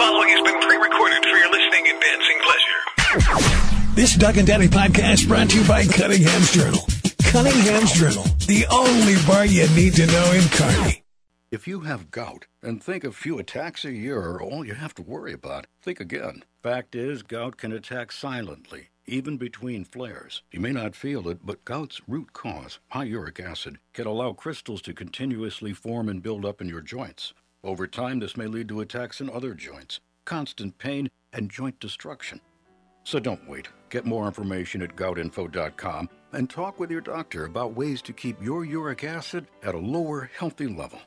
following has been pre-recorded for your listening and dancing pleasure. This Doug and Daddy podcast brought to you by Cunningham's Journal. Cunningham's Journal, the only bar you need to know in Kearney. If you have gout and think a few attacks a year are all you have to worry about, think again. Fact is, gout can attack silently, even between flares. You may not feel it, but gout's root cause, high uric acid, can allow crystals to continuously form and build up in your joints. Over time, this may lead to attacks in other joints, constant pain, and joint destruction. So don't wait. Get more information at goutinfo.com and talk with your doctor about ways to keep your uric acid at a lower, healthy level.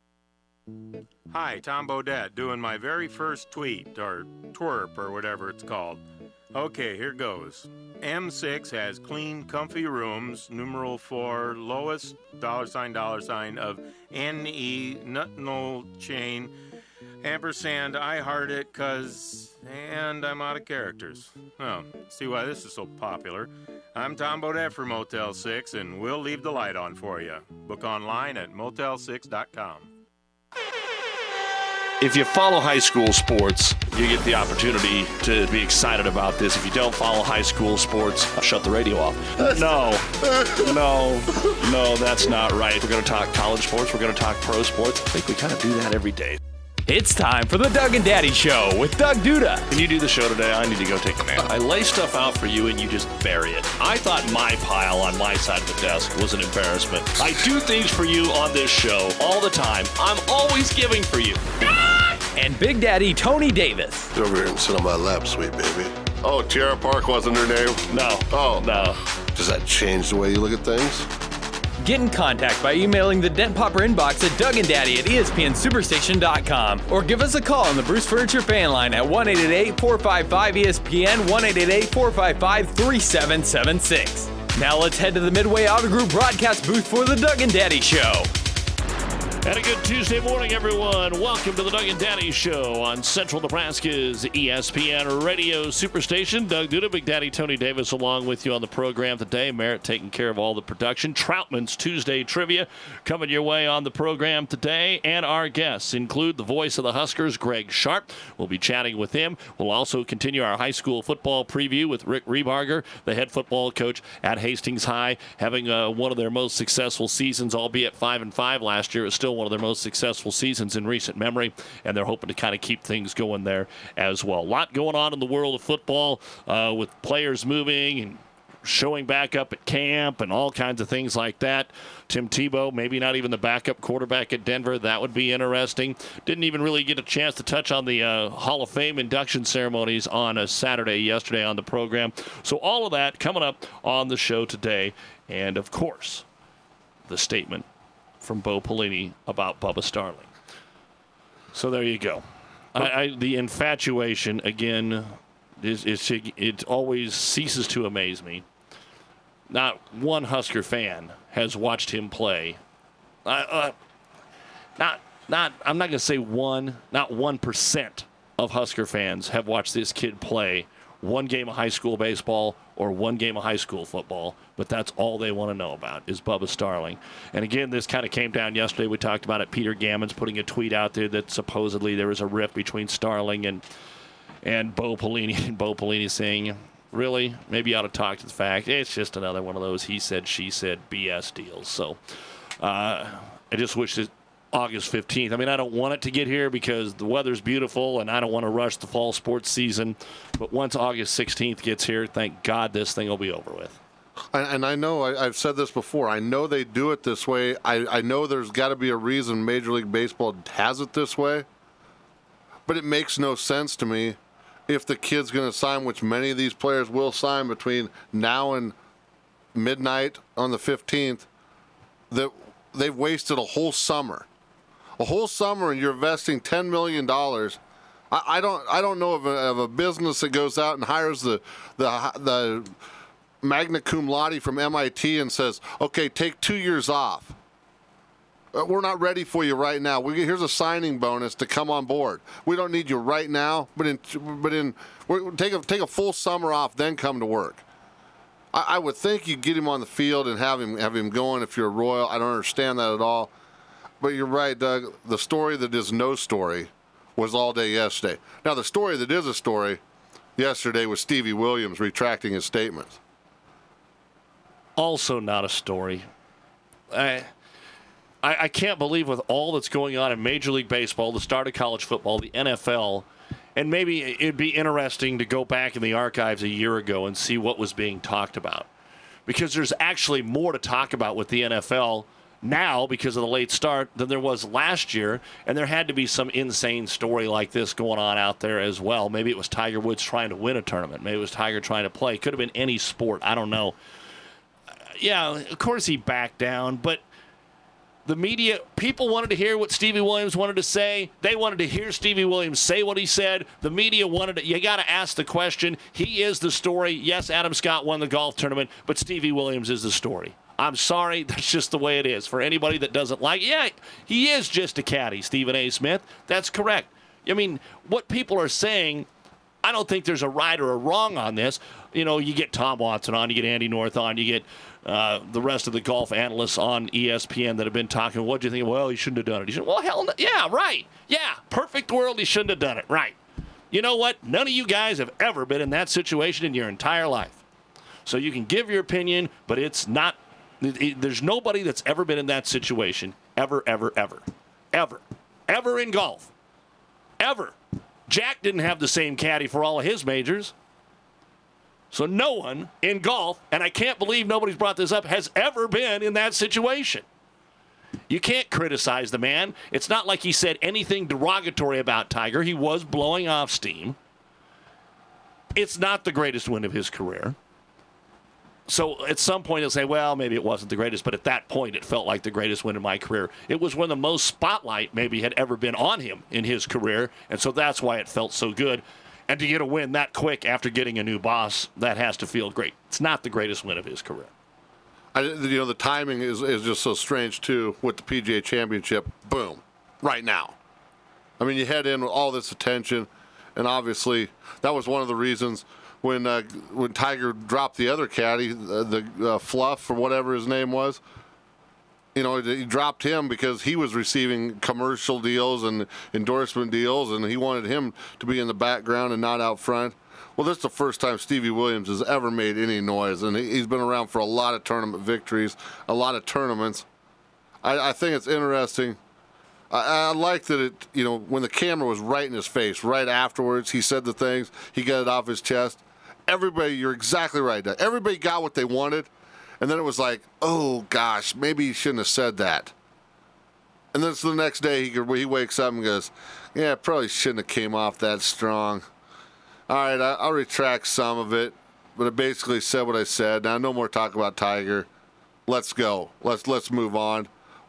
Hi, Tom Bodette, doing my very first tweet, or twerp, or whatever it's called. Okay, here goes. M6 has clean, comfy rooms, numeral 4, lowest, $, of NE, nutnol chain, ampersand, I heart it, cause, and I'm out of characters. Oh, see why this is so popular. I'm Tom Bodette for Motel 6, and we'll leave the light on for you. Book online at motel6.com. If you follow high school sports, you get the opportunity to be excited about this. If you don't follow high school sports, I'll shut the radio off. No, that's not right. We're going to talk college sports. We're going to talk pro sports. I think we kind of do that every day. It's time for the Doug and Daddy Show with Doug Duda. Can you do the show today? I need to go take a nap. I lay stuff out for you and you just bury it. I thought my pile on my side of the desk was an embarrassment. I do things for you on this show all the time. I'm always giving for you. And Big Daddy Tony Davis. Get over here and sit on my lap, sweet baby. Oh, Tiara Park wasn't her name? No. Oh. No. Does that change the way you look at things? Get in contact by emailing the Dent Popper inbox at DougandDaddy@ESPNSuperstation.com or give us a call on the Bruce Furniture fan line at 1-888-455-ESPN, 1-888-455-3776. Now let's head to the Midway Auto Group broadcast booth for the Doug and Daddy Show. And a good Tuesday morning, everyone. Welcome to the Doug and Daddy Show on Central Nebraska's ESPN Radio Superstation. Doug Duda, Big Daddy Tony Davis along with you on the program today. Merritt taking care of all the production. Troutman's Tuesday Trivia coming your way on the program today. And our guests include the voice of the Huskers, Greg Sharp. We'll be chatting with him. We'll also continue our high school football preview with Rick Rebarger, the head football coach at Hastings High, having one of their most successful seasons, albeit 5-5 last year. It was still one of their most successful seasons in recent memory, and they're hoping to kind of keep things going there as well. A lot going on in the world of football with players moving and showing back up at camp and all kinds of things like that. Tim Tebow, maybe not even the backup quarterback at Denver. That would be interesting. Didn't even really get a chance to touch on the Hall of Fame induction ceremonies on a Saturday yesterday on the program. So all of that coming up on the show today. And, of course, the statement from Bo Pelini about Bubba Starling. So there you go. The infatuation, again, it always ceases to amaze me. Not one Husker fan has watched him play. I'm not going to say one, not 1% of Husker fans have watched this kid play one game of high school baseball or one game of high school football, but that's all they want to know about is Bubba Starling. And again, this kind of came down yesterday. We talked about it. Peter Gammons putting a tweet out there that supposedly there was a rift between Starling and Bo Pelini, and Bo Pelini saying, really, maybe you ought to talk to the fact. It's just another one of those he said, she said BS deals. So I just wish that August 15th. I mean, I don't want it to get here because the weather's beautiful and I don't want to rush the fall sports season. But once August 16th gets here, thank God this thing will be over with. And I know, I've said this before, I know they do it this way. I know there's got to be a reason Major League Baseball has it this way. But it makes no sense to me if the kid's going to sign, which many of these players will sign between now and midnight on the 15th, that they've wasted a whole summer. A whole summer, and you're investing $10 million. I don't know of a business that goes out and hires the magna cum laude from MIT and says, okay, take 2 years off. We're not ready for you right now. Here's a signing bonus to come on board. We don't need you right now, but take a full summer off, then come to work. I would think you'd get him on the field and have him going if you're a Royal. I don't understand that at all. But you're right, Doug. The story that is no story was all day yesterday. Now, the story that is a story yesterday was Stevie Williams retracting his statements. Also not a story. I can't believe with all that's going on in Major League Baseball, the start of college football, the NFL, and maybe it'd be interesting to go back in the archives a year ago and see what was being talked about. Because there's actually more to talk about with the NFL now because of the late start than there was last year, and there had to be some insane story like this going on out there as well. Maybe it was Tiger Woods trying to win a tournament. Maybe it was Tiger trying to play. Could have been any sport. I don't know. Yeah, of course he backed down, but the media, people wanted to hear what Stevie Williams wanted to say. They wanted to hear Stevie Williams say what he said. The media wanted to, you got to ask the question. He is the story. Yes, Adam Scott won the golf tournament, but Stevie Williams is the story. I'm sorry, that's just the way it is. For anybody that doesn't like it, yeah, he is just a caddy, Stephen A. Smith. That's correct. I mean, what people are saying, I don't think there's a right or a wrong on this. You know, you get Tom Watson on, you get Andy North on, you get the rest of the golf analysts on ESPN that have been talking. What do you think? Well, he shouldn't have done it. He said, well, hell no. Yeah, right. Yeah, perfect world, he shouldn't have done it. Right. You know what? None of you guys have ever been in that situation in your entire life. So you can give your opinion, but it's not. There's nobody that's ever been in that situation, ever in golf. Ever. Jack didn't have the same caddy for all of his majors. So no one in golf, and I can't believe nobody's brought this up, has ever been in that situation. You can't criticize the man. It's not like he said anything derogatory about Tiger. He was blowing off steam. It's not the greatest win of his career. So at some point he'll say, well, maybe it wasn't the greatest, but at that point it felt like the greatest win in my career. It was when the most spotlight maybe had ever been on him in his career, and so that's why it felt so good. And to get a win that quick after getting a new boss, that has to feel great. It's not the greatest win of his career. The timing is just so strange, too, with the PGA Championship. Boom. Right now. I mean, you head in with all this attention, and obviously that was one of the reasons when Tiger dropped the other caddy, the Fluff or whatever his name was. You know, he dropped him because he was receiving commercial deals and endorsement deals, and he wanted him to be in the background and not out front. Well, this is the first time Stevie Williams has ever made any noise, and he's been around for a lot of tournament victories, a lot of tournaments. I think it's interesting. I like that it, you know, when the camera was right in his face, right afterwards, he said the things, he got it off his chest. Everybody, you're exactly right, Doug. Everybody got what they wanted, and then it was like, oh, gosh, maybe he shouldn't have said that. And then so the next day, he wakes up and goes, yeah, probably shouldn't have came off that strong. All right, I'll retract some of it, but I basically said what I said. Now, no more talk about Tiger. Let's go. Let's move on.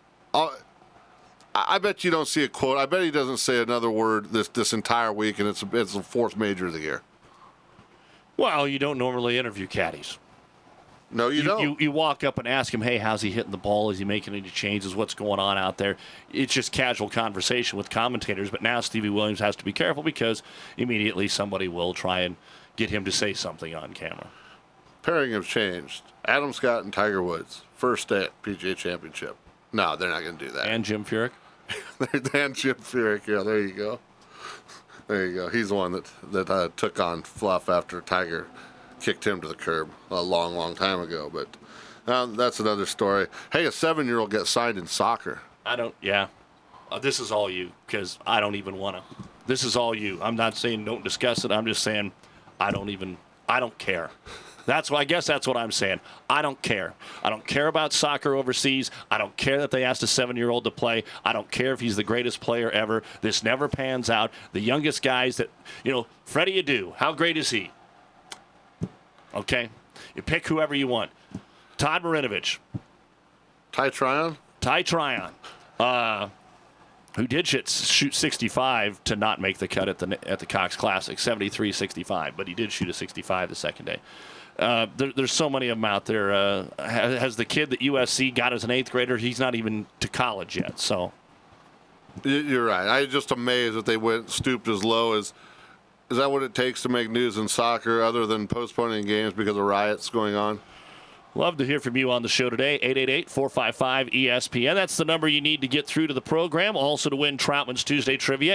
I bet you don't see a quote. I bet he doesn't say another word this entire week, and it's the fourth major of the year. Well, you don't normally interview caddies. No, you don't. You walk up and ask him, hey, how's he hitting the ball? Is he making any changes? What's going on out there? It's just casual conversation with commentators. But now Stevie Williams has to be careful because immediately somebody will try and get him to say something on camera. Pairing have changed. Adam Scott and Tiger Woods. First day at PGA Championship. No, they're not going to do that. And Jim Furyk? And Jim Furyk, yeah, there you go. There you go. He's the one that took on Fluff after Tiger kicked him to the curb a long, long time ago. But that's another story. Hey, a 7-year-old got signed in soccer. This is all you, because I don't even want to. This is all you. I'm not saying don't discuss it. I'm just saying I don't care. I guess that's what I'm saying. I don't care. I don't care about soccer overseas. I don't care that they asked a 7-year-old to play. I don't care if he's the greatest player ever. This never pans out. The youngest guys that, Freddie Adu, how great is he? Okay? You pick whoever you want. Todd Marinovich. Ty Tryon, who did shoot 65 to not make the cut at the Cox Classic, 73-65, but he did shoot a 65 the second day. There's so many of them out there. Has the kid that USC got as an 8th grader, he's not even to college yet. So you're right. I'm just amazed that they stooped as low as. Is that what it takes to make news in soccer other than postponing games because of riots going on? Love to hear from you on the show today. 888-455-ESPN. That's the number you need to get through to the program. Also to win Troutman's Tuesday Trivia,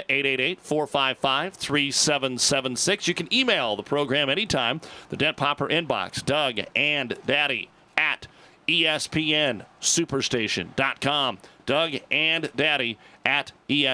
888-455-3776. You can email the program anytime. The Dent Popper inbox, Doug and Daddy at ESPNSuperstation.com. Doug and Daddy at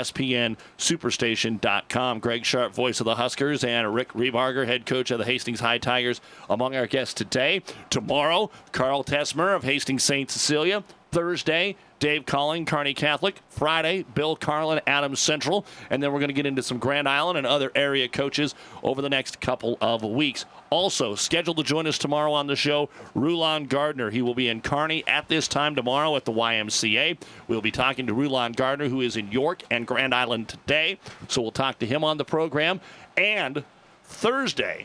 ESPNSuperstation.com. Greg Sharp, voice of the Huskers, and Rick Rebarger, head coach of the Hastings High Tigers, among our guests today. Tomorrow, Carl Tessmer of Hastings St. Cecilia. Thursday, Dave Calling, Kearney Catholic. Friday, Bill Carlin, Adams Central. And then we're going to get into some Grand Island and other area coaches over the next couple of weeks. Also, scheduled to join us tomorrow on the show, Rulon Gardner. He will be in Kearney at this time tomorrow at the YMCA. We'll be talking to Rulon Gardner, who is in York and Grand Island today. So we'll talk to him on the program. And Thursday,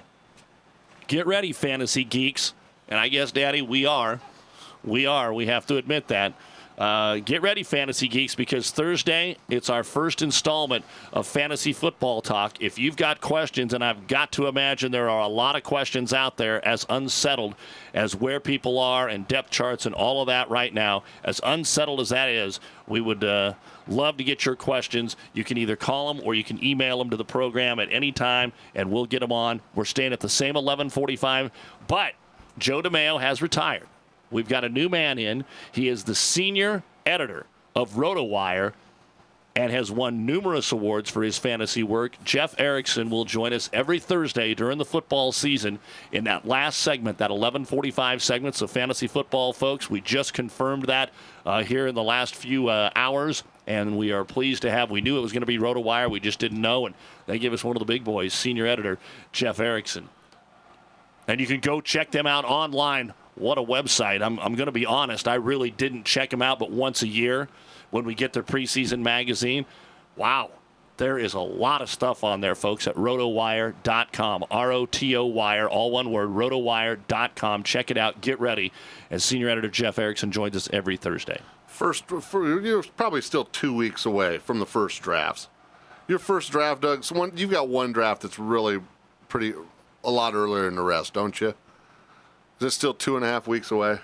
get ready, fantasy geeks. And I guess, Daddy, we are. We have to admit that. Get ready, fantasy geeks, because Thursday, it's our first installment of Fantasy Football Talk. If you've got questions, and I've got to imagine there are a lot of questions out there as unsettled as where people are and depth charts and all of that right now, as unsettled as that is, we would love to get your questions. You can either call them or you can email them to the program at any time, and we'll get them on. We're staying at the same 11:45, but Joe DeMaio has retired. We've got a new man in. He is the senior editor of RotoWire and has won numerous awards for his fantasy work. Jeff Erickson will join us every Thursday during the football season in that last segment, that 11:45 segments of fantasy football, folks. We just confirmed that here in the last few hours, and we are pleased to have. We knew it was going to be RotoWire. We just didn't know, and they give us one of the big boys, senior editor Jeff Erickson. And you can go check them out online. What a website. I'm going to be honest. I really didn't check them out but once a year when we get their preseason magazine. Wow. There is a lot of stuff on there, folks, at rotowire.com. R-O-T-O wire, all one word, rotowire.com. Check it out. Get ready. As senior editor Jeff Erickson joins us every Thursday. You're probably still 2 weeks away from the first drafts. Your first draft, Doug, you've got one draft that's really a lot earlier than the rest, don't you? Is it still 2.5 weeks away?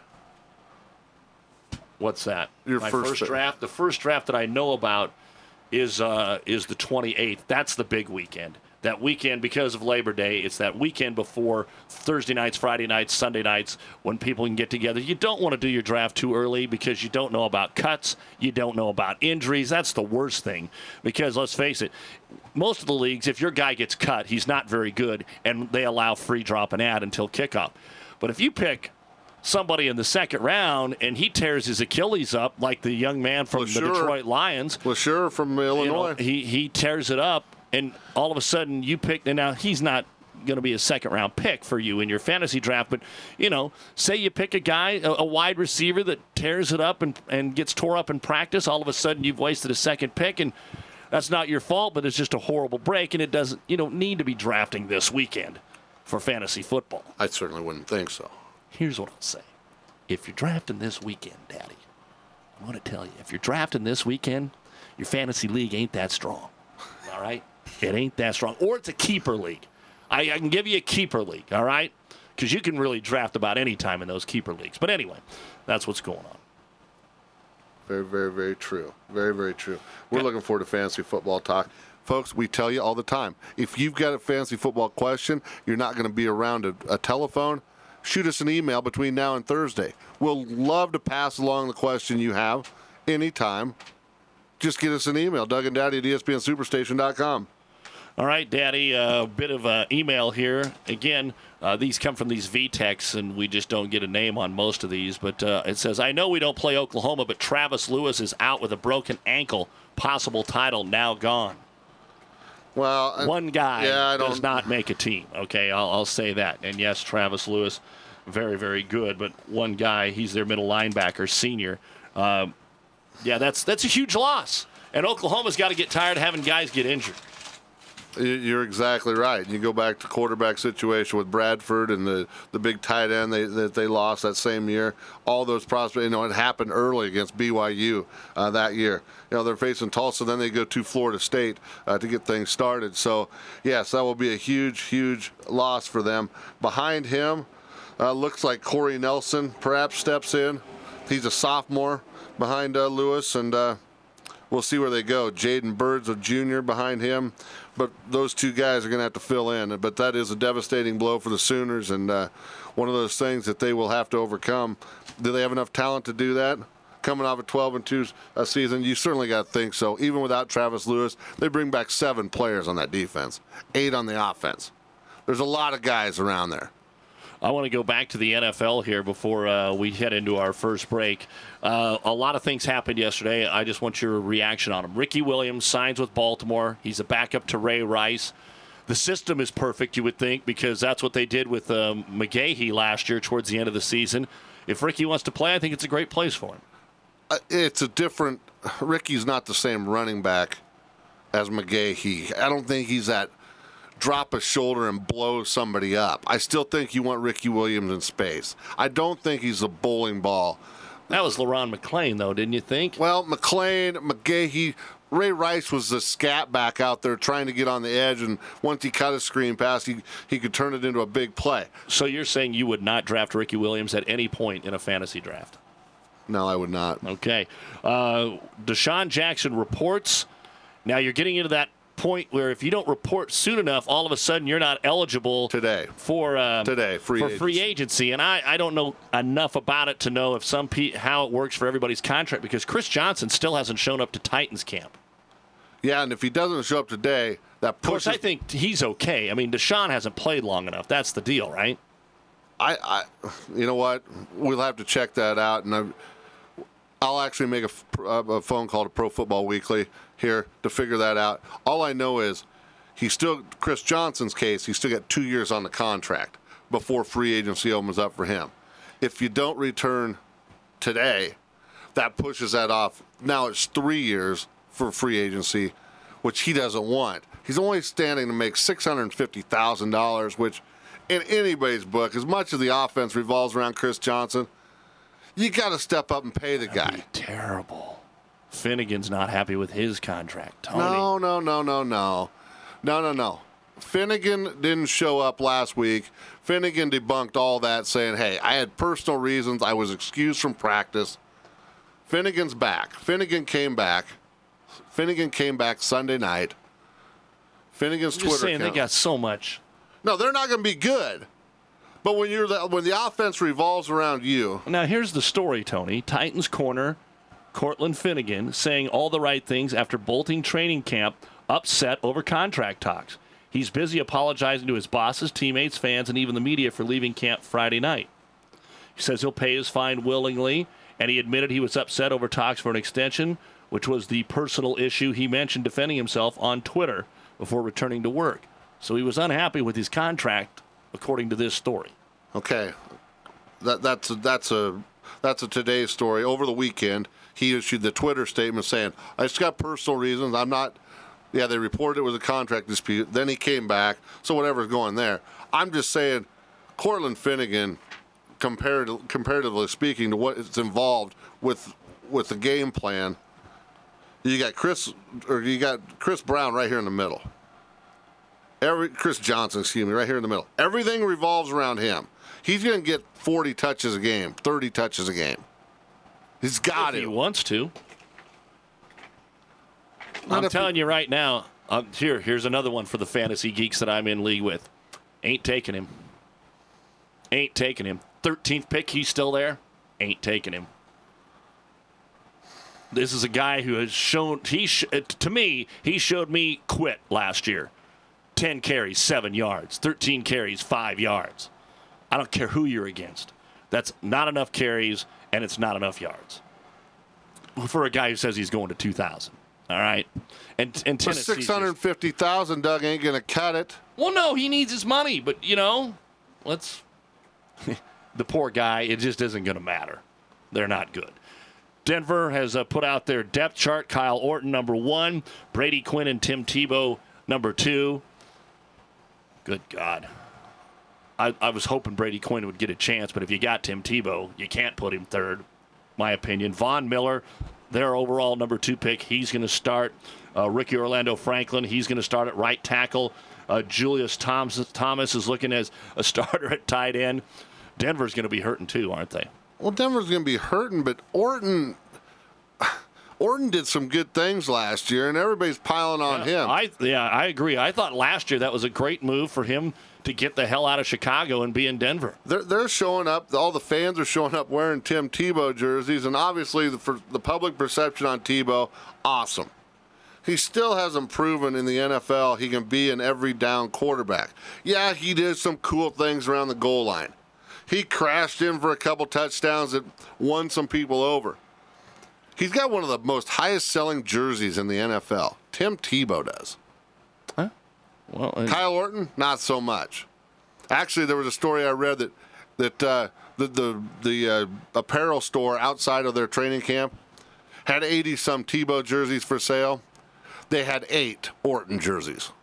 What's that? Your My first draft? The first draft that I know about is the 28th. That's the big weekend. That weekend, because of Labor Day, it's that weekend before Thursday nights, Friday nights, Sunday nights, when people can get together. You don't want to do your draft too early because you don't know about cuts. You don't know about injuries. That's the worst thing because, let's face it, most of the leagues, if your guy gets cut, he's not very good, and they allow free drop and add until kickoff. But if you pick somebody in the second round and he tears his Achilles up, like the young man from the Detroit Lions. LeSure from Illinois. He tears it up, and all of a sudden you pick, and now he's not going to be a second-round pick for you in your fantasy draft, but, say you pick a guy, a wide receiver that tears it up and gets tore up in practice, all of a sudden you've wasted a second pick, and that's not your fault, but it's just a horrible break, and you don't need to be drafting this weekend for fantasy football. I certainly wouldn't think so. Here's what I'll say. If you're drafting this weekend, Daddy, I'm going to tell you, if you're drafting this weekend, your fantasy league ain't that strong. All right? It ain't that strong. Or it's a keeper league. I can give you a keeper league, all right? Because you can really draft about any time in those keeper leagues. But anyway, that's what's going on. Very, very, very true. Very, very true. We're looking forward to fantasy football talk. Folks, we tell you all the time, if you've got a fantasy football question, you're not going to be around a telephone, shoot us an email between now and Thursday. We'll love to pass along the question you have anytime. Just get us an email, Doug and Daddy at ESPNSuperstation.com. All right, Daddy, a bit of an email here. Again, these come from these VTEX, and we just don't get a name on most of these. But it says, I know we don't play Oklahoma, but Travis Lewis is out with a broken ankle. Possible title now gone. Well, one guy does not make a team. Okay, I'll say that. And yes, Travis Lewis, very, very good. But one guy, he's their middle linebacker, senior. That's a huge loss. And Oklahoma's got to get tired of having guys get injured. You're exactly right. You go back to quarterback situation with Bradford and the big tight end that they lost that same year. All those prospects, it happened early against BYU that year. They're facing Tulsa, then they go to Florida State to get things started. So, yes, that will be a huge, huge loss for them. Behind him, Looks like Corey Nelson perhaps steps in. He's a sophomore behind Lewis, and we'll see where they go. Jaden Bird's a junior behind him, but those two guys are going to have to fill in. But that is a devastating blow for the Sooners, and one of those things that they will have to overcome. Do they have enough talent to do that? Coming off a 12-2 season, you certainly got to think so. Even without Travis Lewis, they bring back 7 players on that defense, 8 on the offense. There's a lot of guys around there. I want to go back to the NFL here before we head into our first break. A lot of things happened yesterday. I just want your reaction on them. Ricky Williams signs with Baltimore. He's a backup to Ray Rice. The system is perfect, you would think, because that's what they did with McGahee last year towards the end of the season. If Ricky wants to play, I think it's a great place for him. It's a different – Ricky's not the same running back as McGahee. I don't think he's that – drop a shoulder and blow somebody up. I still think you want Ricky Williams in space. I don't think he's a bowling ball. That was LaRon McClain, though, didn't you think? Well, McClain, McGahee, Ray Rice was the scat back out there trying to get on the edge, and once he cut a screen pass, he could turn it into a big play. So you're saying you would not draft Ricky Williams at any point in a fantasy draft? No, I would not. Okay. Deshaun Jackson reports. Now you're getting into that point where if you don't report soon enough, all of a sudden you're not eligible for free agency. And I don't know enough about it to know if how it works for everybody's contract, because Chris Johnson still hasn't shown up to Titans camp. Yeah, and if he doesn't show up today, that pushes. Of course, I think he's okay. I mean, Deshaun hasn't played long enough. That's the deal, right? You know what? We'll have to check that out, and I'll actually make a phone call to Pro Football Weekly here to figure that out. All I know is Chris Johnson's case, he's still got 2 years on the contract before free agency opens up for him. If you don't return today, that pushes that off. Now it's 3 years for free agency, which he doesn't want. He's only standing to make $650,000, which in anybody's book, as much as the offense revolves around Chris Johnson, you got to step up and pay the guy. That'd be terrible. Finnegan's not happy with his contract, Tony. No. Finnegan didn't show up last week. Finnegan debunked all that, saying, hey, I had personal reasons. I was excused from practice. Finnegan's back. Finnegan came back Sunday night. Finnegan's Twitter saying account. They got so much. No, they're not going to be good. But when the offense revolves around you. Now, here's the story, Tony. Titans corner Cortland Finnegan saying all the right things after bolting training camp, upset over contract talks. He's busy apologizing to his bosses, teammates, fans, and even the media for leaving camp Friday night. He says he'll pay his fine willingly, and he admitted he was upset over talks for an extension, which was the personal issue he mentioned defending himself on Twitter before returning to work. So he was unhappy with his contract, according to this story. Okay, that's a today's story. Over the weekend, he issued the Twitter statement saying, I just got personal reasons. I'm not. Yeah, they reported it was a contract dispute. Then he came back. So whatever's going there. I'm just saying, Cortland Finnegan, comparatively speaking to what is involved with the game plan, you got Chris Brown right here in the middle. Chris Johnson, right here in the middle. Everything revolves around him. He's going to get 40 touches a game, 30 touches a game. He's got it. If he wants to. I'm telling you right now, here's another one for the fantasy geeks that I'm in league with. Ain't taking him. 13th pick, he's still there. Ain't taking him. This is a guy who has shown, to me, he showed me quit last year. 10 carries, 7 yards. 13 carries, 5 yards. I don't care who you're against. That's not enough carries, and it's not enough yards for a guy who says he's going to 2,000. All right? And Tennessee. $650,000, Doug, ain't going to cut it. Well, no, he needs his money, but, let's. The poor guy, it just isn't going to matter. They're not good. Denver has put out their depth chart. Kyle Orton, number 1. Brady Quinn and Tim Tebow, number 2. Good God. I was hoping Brady Quinn would get a chance, but if you got Tim Tebow, you can't put him third, my opinion. Von Miller, their overall number 2 pick, he's going to start. Ricky Orlando Franklin, he's going to start at right tackle. Julius Thomas is looking as a starter at tight end. Denver's going to be hurting too, aren't they? Well, Denver's going to be hurting, but Orton did some good things last year, and everybody's piling on him. I agree. I thought last year that was a great move for him to get the hell out of Chicago and be in Denver. They're showing up. All the fans are showing up wearing Tim Tebow jerseys, and obviously the public perception on Tebow, awesome. He still hasn't proven in the NFL he can be an every down quarterback. Yeah, he did some cool things around the goal line. He crashed in for a couple touchdowns that won some people over. He's got one of the most highest selling jerseys in the NFL. Tim Tebow does. Huh? Well, Kyle Orton, not so much. Actually, there was a story I read that the apparel store outside of their training camp had 80-some Tebow jerseys for sale. They had 8 Orton jerseys.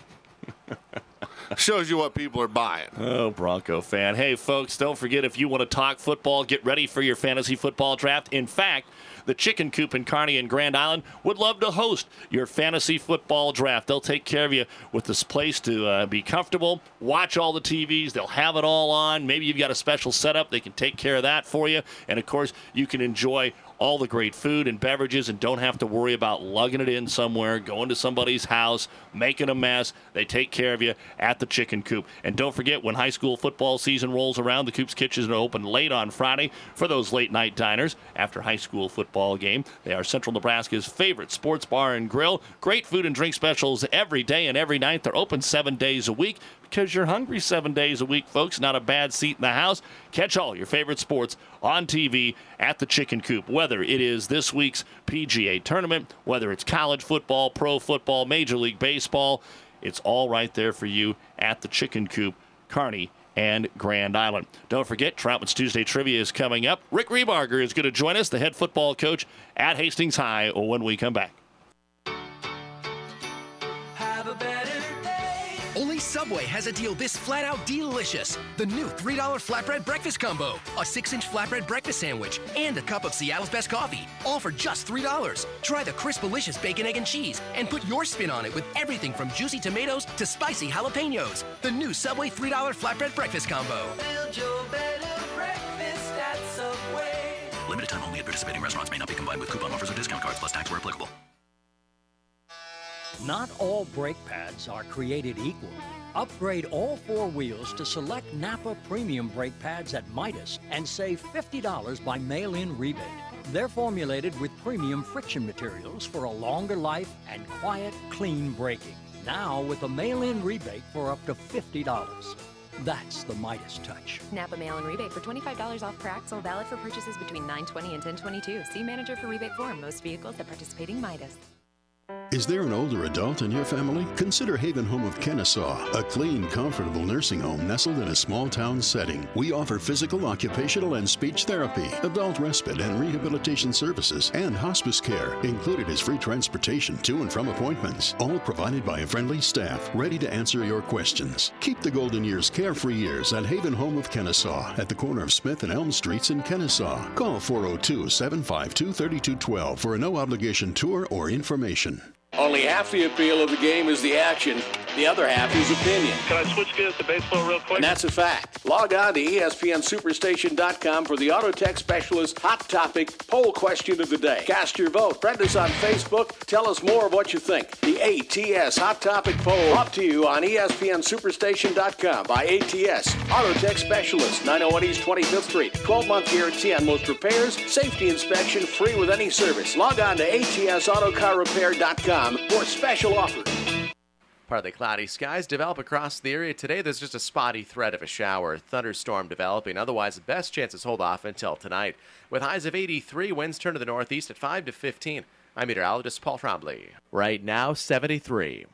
Shows you what people are buying. Oh, Bronco fan. Hey, folks, don't forget, if you want to talk football, get ready for your fantasy football draft. In fact, the Chicken Coop in Kearney and Grand Island would love to host your fantasy football draft. They'll take care of you with this place to be comfortable, watch all the TVs. They'll have it all on. Maybe you've got a special setup. They can take care of that for you. And, of course, you can enjoy all the great food and beverages and don't have to worry about lugging it in somewhere, going to somebody's house, making a mess. They take care of you at the Chicken Coop. And don't forget, when high school football season rolls around, the Coop's Kitchen is open late on Friday for those late-night diners after high school football game. They are Central Nebraska's favorite sports bar and grill. Great food and drink specials every day and every night. They're open 7 days a week because you're hungry 7 days a week, folks. Not a bad seat in the house. Catch all your favorite sports on TV at the Chicken Coop, whether it is this week's PGA tournament, whether it's college football, pro football, Major League Baseball. It's all right there for you at the Chicken Coop, Kearney and Grand Island. Don't forget, Troutman's Tuesday Trivia is coming up. Rick Rebarger is going to join us, the head football coach at Hastings High, when we come back. Have a better day. Only Subway has a deal this flat-out delicious. The new $3 flatbread breakfast combo. A 6-inch flatbread breakfast sandwich and a cup of Seattle's best coffee. All for just $3. Try the Crispalicious bacon, egg, and cheese and put your spin on it with everything from juicy tomatoes to spicy jalapenos. The new Subway $3 flatbread breakfast combo. Build your better breakfast at Subway. Limited time only at participating restaurants. May not be combined with coupon offers or discount cards plus tax where applicable. Not all brake pads are created equal. Upgrade all 4 wheels to select Napa Premium brake pads at Midas and save $50 by mail-in rebate. They're formulated with premium friction materials for a longer life and quiet, clean braking. Now with a mail-in rebate for up to $50. That's the Midas touch. Napa mail-in rebate for $25 off per axle, valid for purchases between 9/20 and 10/22. See manager for rebate form. Most vehicles at participating Midas. Is there an older adult in your family? Consider Haven Home of Kennesaw, a clean, comfortable nursing home nestled in a small town setting. We offer physical, occupational, and speech therapy, adult respite and rehabilitation services, and hospice care. Included is free transportation to and from appointments, all provided by a friendly staff ready to answer your questions. Keep the golden years carefree years at Haven Home of Kennesaw at the corner of Smith and Elm Streets in Kennesaw. Call 402-752-3212 for a no-obligation tour or information. Only half the appeal of the game is the action. The other half is opinion. Can I switch gears to baseball real quick? And that's a fact. Log on to ESPNSuperstation.com for the Auto Tech Specialist Hot Topic Poll Question of the Day. Cast your vote. Friend us on Facebook. Tell us more of what you think. The ATS Hot Topic Poll brought to you on ESPNSuperstation.com by ATS Auto Tech Specialist, 901 East 25th Street. 12-month guarantee on most repairs. Safety inspection free with any service. Log on to ATSAutoCarRepair.com for special offers. Partly cloudy skies develop across the area today. There's just a spotty threat of a shower. Thunderstorm developing. Otherwise, the best chances hold off until tonight. With highs of 83, winds turn to the northeast at 5 to 15. I'm meteorologist Paul Trombley. Right now, 73.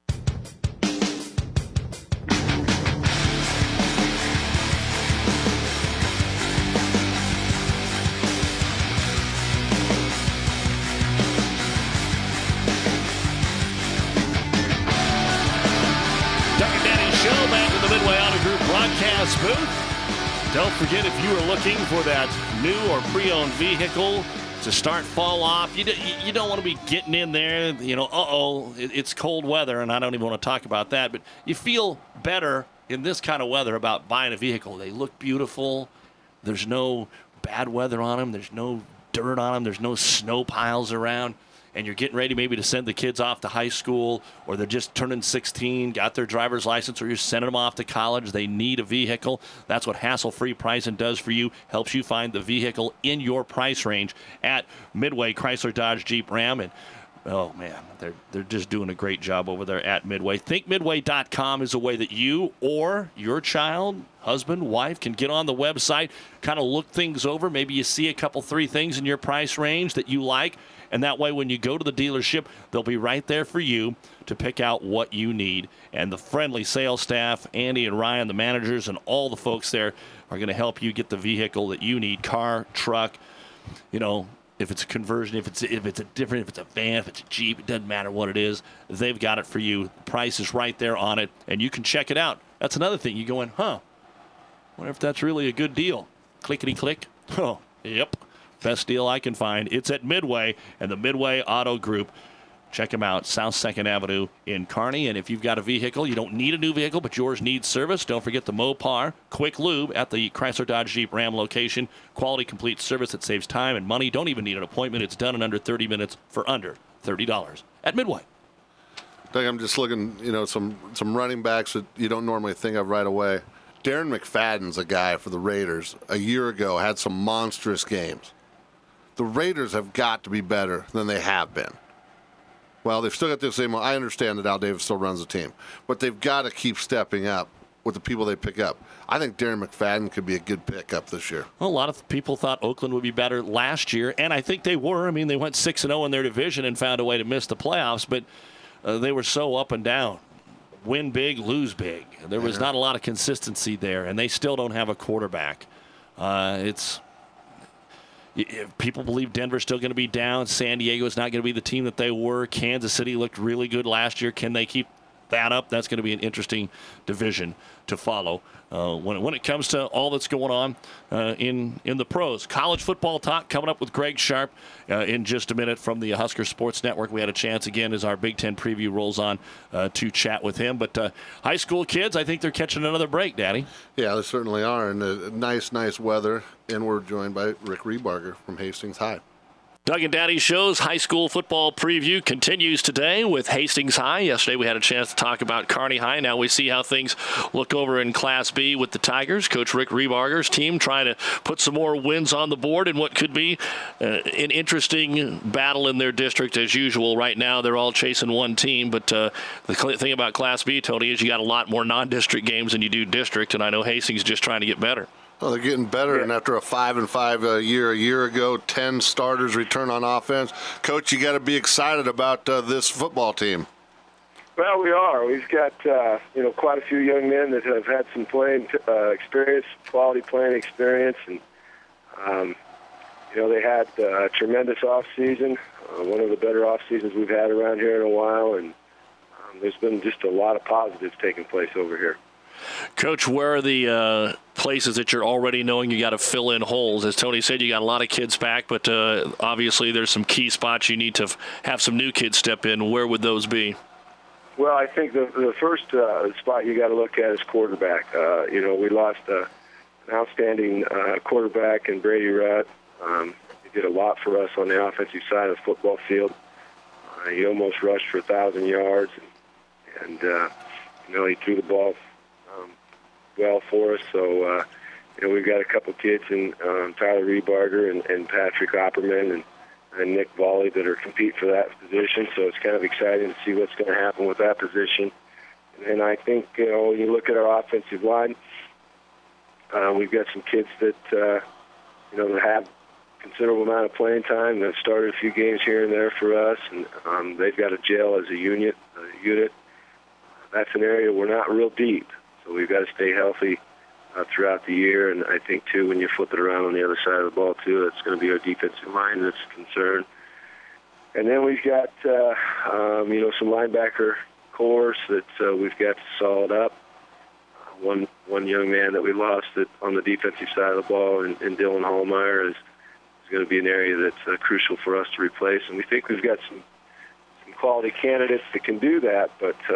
Broadcast booth. Don't forget, if you are looking for that new or pre-owned vehicle to start fall off, you don't want to be getting in there, it's cold weather, and I don't even want to talk about that, but you feel better in this kind of weather about buying a vehicle. They look beautiful. There's no bad weather on them. There's no dirt on them. There's no snow piles around. And you're getting ready maybe to send the kids off to high school, or they're just turning 16, got their driver's license, or you're sending them off to college. They need a vehicle. That's what Hassle-Free Pricing does for you. Helps you find the vehicle in your price range at Midway Chrysler Dodge Jeep Ram. And oh, man, they're just doing a great job over there at Midway. ThinkMidway.com is a way that you or your child, husband, wife can get on the website, kind of look things over. Maybe you see a couple, 3 things in your price range that you like. And that way, when you go to the dealership, they'll be right there for you to pick out what you need. And the friendly sales staff, Andy and Ryan, the managers, and all the folks there are going to help you get the vehicle that you need, car, truck, if it's a conversion, if it's a van, if it's a Jeep, it doesn't matter what it is. They've got it for you. The price is right there on it, and you can check it out. That's another thing. You go in, wonder if that's really a good deal. Clickety-click. Oh, yep. Best deal I can find. It's at Midway and the Midway Auto Group. Check them out, South 2nd Avenue in Kearney. And if you've got a vehicle, you don't need a new vehicle, but yours needs service, don't forget the Mopar Quick Lube at the Chrysler Dodge Jeep Ram location. Quality, complete service that saves time and money. Don't even need an appointment. It's done in under 30 minutes for under $30 at Midway. Doug, I'm just looking, some running backs that you don't normally think of right away. Darren McFadden's a guy for the Raiders. A year ago, had some monstrous games. The Raiders have got to be better than they have been. Well, they've still got the same. I understand that Al Davis still runs the team, but they've got to keep stepping up with the people they pick up. I think Darren McFadden could be a good pickup this year. Well, a lot of people thought Oakland would be better last year, and I think they were. I mean, they went 6-0 in their division and found a way to miss the playoffs, but they were so up and down. Win big, lose big. There was not a lot of consistency there, and they still don't have a quarterback. People believe Denver's still going to be down. San Diego's not going to be the team that they were. Kansas City looked really good last year. Can they keep that up? That's going to be an interesting division to follow when it comes to all that's going on in the pros. College football talk coming up with Greg Sharp in just a minute from the Husker Sports Network. We had a chance again as our Big Ten preview rolls on to chat with him. But high school kids, I think they're catching another break, Daddy. Yeah, they certainly are. And nice weather. And we're joined by Rick Rebarger from Hastings High. Doug and Daddy Show's high school football preview continues today with Hastings High. Yesterday we had a chance to talk about Kearney High. Now we see how things look over in Class B with the Tigers. Coach Rick Rebarger's team trying to put some more wins on the board in what could be an interesting battle in their district as usual. Right now they're all chasing one team, but the thing about Class B, Tony, is you got a lot more non-district games than you do district, and I know Hastings is just trying to get better. Well, they're getting better, and after a 5-5 year, a year ago, 10 starters return on offense. Coach, you got to be excited about this football team. Well, we are. We've got quite a few young men that have had some playing experience, quality playing experience, and they had a tremendous off season, one of the better off seasons we've had around here in a while, and there's been just a lot of positives taking place over here. Coach, where are the places that you're already knowing you got to fill in holes? As Tony said, you got a lot of kids back, but obviously there's some key spots you need to have some new kids step in. Where would those be? Well, I think the first spot you got to look at is quarterback. We lost an outstanding quarterback in Brady Rutt. He did a lot for us on the offensive side of the football field. He almost rushed for 1,000 yards, and he threw the ball well for us. So, we've got a couple kids in Tyler Rebarger and Patrick Opperman and Nick Volley that are competing for that position. So it's kind of exciting to see what's going to happen with that position. And I think, when you look at our offensive line, we've got some kids that, that have considerable amount of playing time, that started a few games here and there for us, and they've got to gel as a unit. That's an area we're not real deep. So we've got to stay healthy throughout the year, and I think, too, when you flip it around on the other side of the ball, too, that's going to be our defensive line that's a concern. And then we've got, some linebacker cores that we've got to solid up. One young man that we lost on the defensive side of the ball, and Dylan Hallmeyer, is going to be an area that's crucial for us to replace. And we think we've got some quality candidates that can do that, but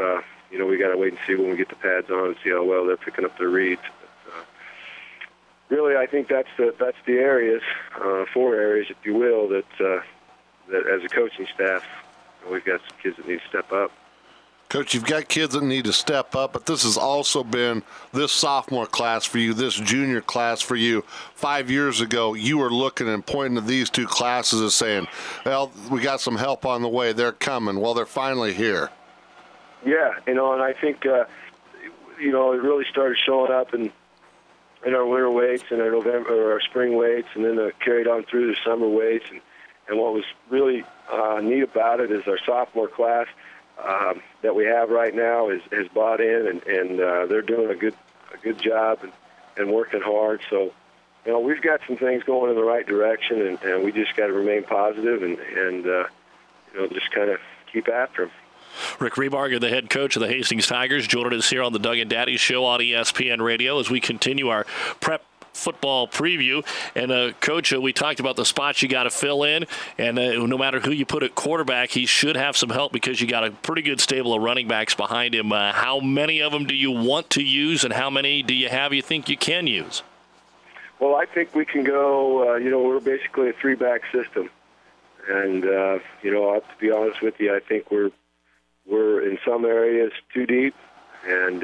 we got to wait and see when we get the pads on and see how well they're picking up their reads. But, really, I think that's the areas, 4 areas, if you will, that as a coaching staff, we've got some kids that need to step up. Coach, you've got kids that need to step up, but this has also been this sophomore class for you, this junior class for you. 5 years ago, you were looking and pointing to these 2 classes as saying, well, we got some help on the way. They're coming. Well, they're finally here. Yeah, and I think, it really started showing up in our winter weights and our November or our spring weights, and then carried on through the summer weights. And what was really neat about it is our sophomore class that we have right now has bought in, and they're doing a good job and working hard. So, we've got some things going in the right direction, and we just got to remain positive and just kind of keep after them. Rick Rehbarger, the head coach of the Hastings Tigers, joining us here on the Doug and Daddy Show on ESPN Radio as we continue our prep football preview. And Coach, we talked about the spots you got to fill in, and no matter who you put at quarterback, he should have some help because you got a pretty good stable of running backs behind him. How many of them do you want to use, and how many do you have you think you can use? Well, I think we can go, we're basically a 3-back system. And, to be honest with you, I think we're in some areas too deep, and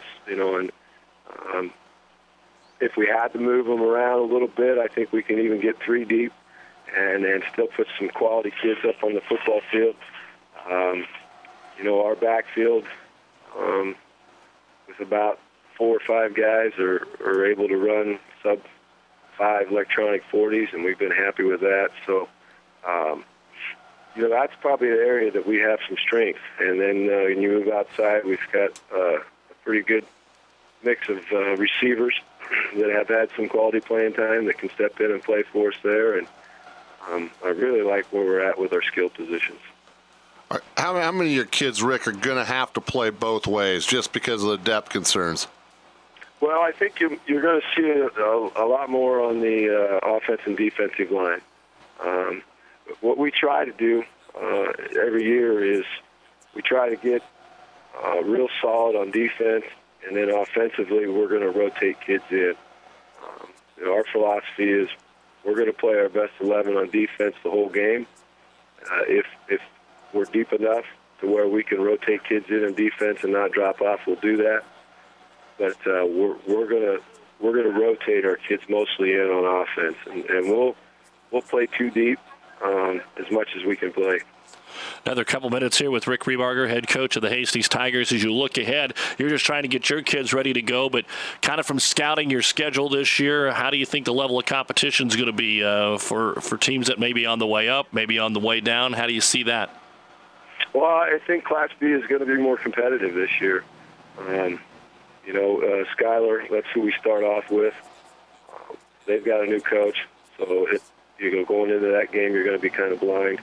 if we had to move them around a little bit, I think we can even get 3 deep and still put some quality kids up on the football field. Our backfield with about 4 or 5 guys are able to run sub-5 electronic 40s, and we've been happy with that. So, that's probably the area that we have some strength. And then when you move outside, we've got a pretty good mix of receivers that have had some quality playing time that can step in and play for us there. And I really like where we're at with our skill positions. How many of your kids, Rick, are going to have to play both ways just because of the depth concerns? Well, I think you're going to see a lot more on the offense and defensive line. What we try to do every year is we try to get real solid on defense, and then offensively we're going to rotate kids in. Our philosophy is we're going to play our best 11 on defense the whole game. If we're deep enough to where we can rotate kids in defense and not drop off, we'll do that. But we're going to rotate our kids mostly in on offense, and we'll play 2 deep as much as we can play. Another couple minutes here with Rick Rehbarger, head coach of the Hastings Tigers. As you look ahead, you're just trying to get your kids ready to go, but kind of from scouting your schedule this year, how do you think the level of competition is going to be for teams that may be on the way up, maybe on the way down? How do you see that? Well, I think Class B is going to be more competitive this year. Schuyler, that's who we start off with. They've got a new coach, so going into that game, you're going to be kind of blind.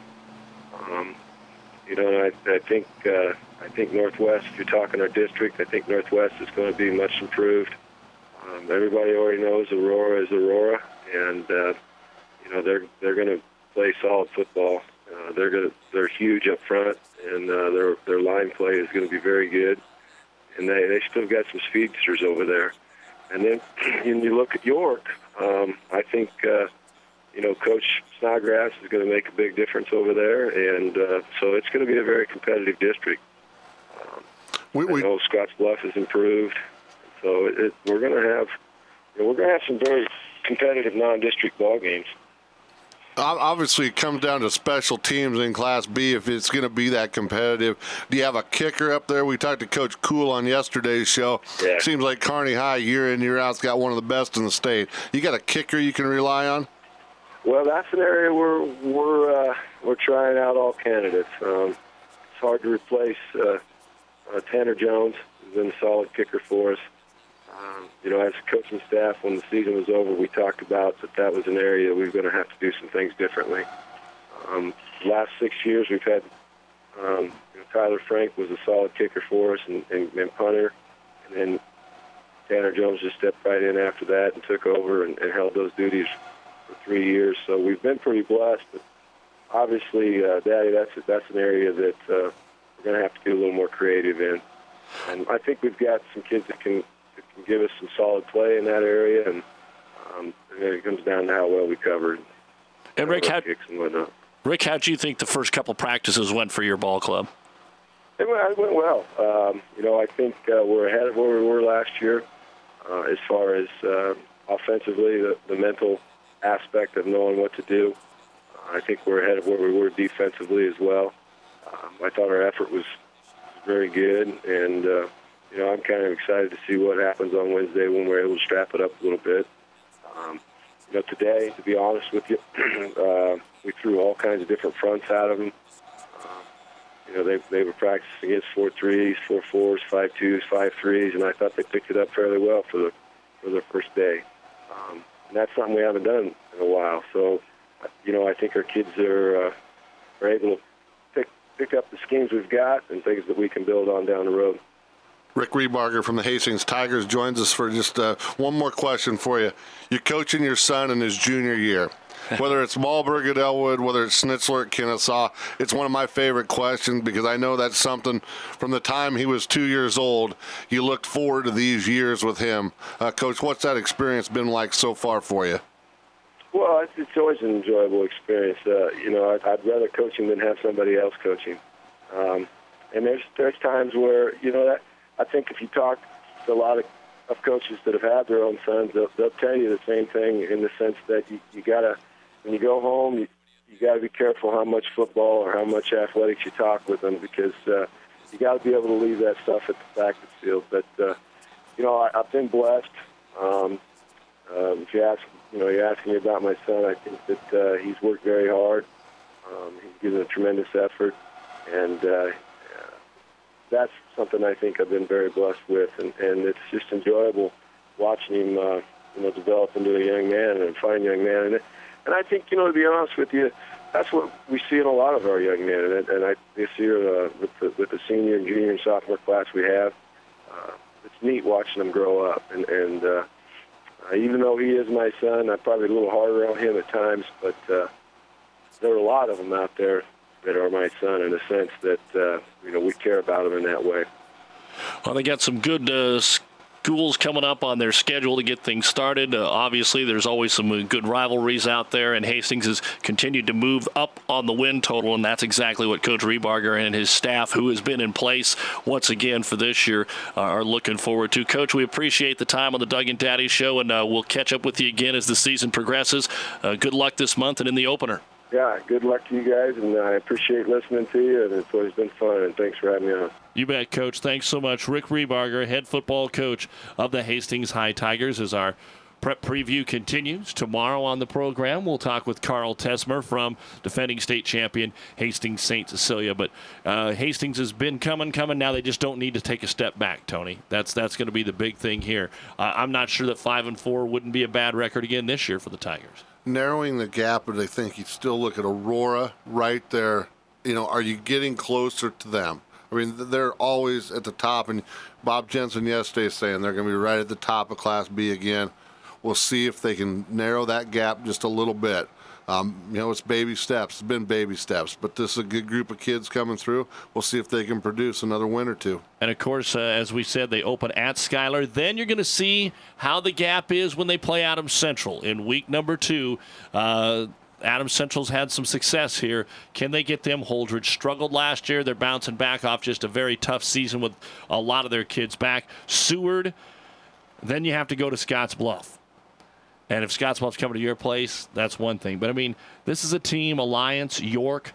I think Northwest, if you're talking our district, I think Northwest is going to be much improved. Everybody already knows Aurora is Aurora, and they're going to play solid football. They're huge up front, and their line play is going to be very good. And they still got some speedsters over there. And then when you look at York, I think Coach Snodgrass is going to make a big difference over there, and so it's going to be a very competitive district. I know Scotts Bluff has improved, so we're going to have some very competitive non-district ball games. Obviously, it comes down to special teams in Class B if it's going to be that competitive. Do you have a kicker up there? We talked to Coach Cool on yesterday's show. Yeah. Seems like Kearney High, year in, year out's got one of the best in the state. You got a kicker you can rely on? Well, that's an area where we're trying out all candidates. It's hard to replace Tanner Jones, who's been a solid kicker for us. As a coaching staff, when the season was over, we talked about that was an area that we were going to have to do some things differently. Last 6 years, we've had Tyler Frank was a solid kicker for us and punter, and then Tanner Jones just stepped right in after that and took over and held those duties for 3 years. So we've been pretty blessed, but obviously, Daddy, that's an area that we're going to have to be a little more creative in. And I think we've got some kids that can give us some solid play in that area, and it comes down to how well we covered. And Rick, how do you think the first couple practices went for your ball club? It went well. I think we're ahead of where we were last year as far as offensively, the mental aspect of knowing what to do. I think we're ahead of where we were defensively as well. I thought our effort was very good, and I'm kind of excited to see what happens on Wednesday when we're able to strap it up a little bit. Today, to be honest with you, we threw all kinds of different fronts out of them. They were practicing against 4-3s, 4-4s, 5-2s, 5-3s, and I thought they picked it up fairly well for their first day. And that's something we haven't done in a while. So, I think our kids are able to pick up the schemes we've got and things that we can build on down the road. Rick Rehbarger from the Hastings Tigers joins us for just one more question for you. You're coaching your son in his junior year. Whether it's Malberg at Elwood, whether it's Schnitzler at Kennesaw, it's one of my favorite questions because I know that's something from the time he was 2 years old, you looked forward to these years with him. Coach, what's that experience been like so far for you? Well, it's always an enjoyable experience. I'd rather coach him than have somebody else coach him. And there's times where, I think if you talk to a lot of coaches that have had their own sons, they'll tell you the same thing in the sense that you gotta, when you go home, you got to be careful how much football or how much athletics you talk with them because you got to be able to leave that stuff at the practice field. But I've been blessed. If you're asking me about my son, I think that he's worked very hard. He's given a tremendous effort, and that's something I think I've been very blessed with, and it's just enjoyable watching him, develop into a young man and a fine young man. And I think, to be honest with you, that's what we see in a lot of our young men. And this year, with the senior and junior and sophomore class we have, it's neat watching them grow up. And even though he is my son, I'm probably a little harder on him at times, but there are a lot of them out there that are my son in the sense that, we care about them in that way. Well, they got some good schools coming up on their schedule to get things started. Obviously, there's always some good rivalries out there, and Hastings has continued to move up on the win total, and that's exactly what Coach Rehbarger and his staff, who has been in place once again for this year, are looking forward to. Coach, we appreciate the time on the Doug and Daddy Show, and we'll catch up with you again as the season progresses. Good luck this month and in the opener. Yeah, good luck to you guys, and I appreciate listening to you, and it's always been fun, and thanks for having me on. You bet, Coach. Thanks so much. Rick Rehbarger, head football coach of the Hastings High Tigers, as our prep preview continues. Tomorrow on the program, we'll talk with Carl Tesmer from defending state champion Hastings St. Cecilia. But Hastings has been coming. Now they just don't need to take a step back, Tony. That's going to be the big thing here. I'm not sure that 5-4 wouldn't be a bad record again this year for the Tigers. Narrowing the gap, but I think you still look at Aurora right there. Are you getting closer to them? I mean, they're always at the top, and Bob Jensen yesterday saying they're going to be right at the top of Class B again. We'll see if they can narrow that gap just a little bit. It's baby steps. It's been baby steps, but this is a good group of kids coming through. We'll see if they can produce another win or two. And, of course, as we said, they open at Schuyler. Then you're going to see how the gap is when they play Adams Central in week number 2. Adams Central's had some success here. Can they get them? Holdridge struggled last year. They're bouncing back off just a very tough season with a lot of their kids back. Seward, then you have to go to Scottsbluff. And if Scottsbluff's coming to your place, that's one thing. But, I mean, this is a team, Alliance, York.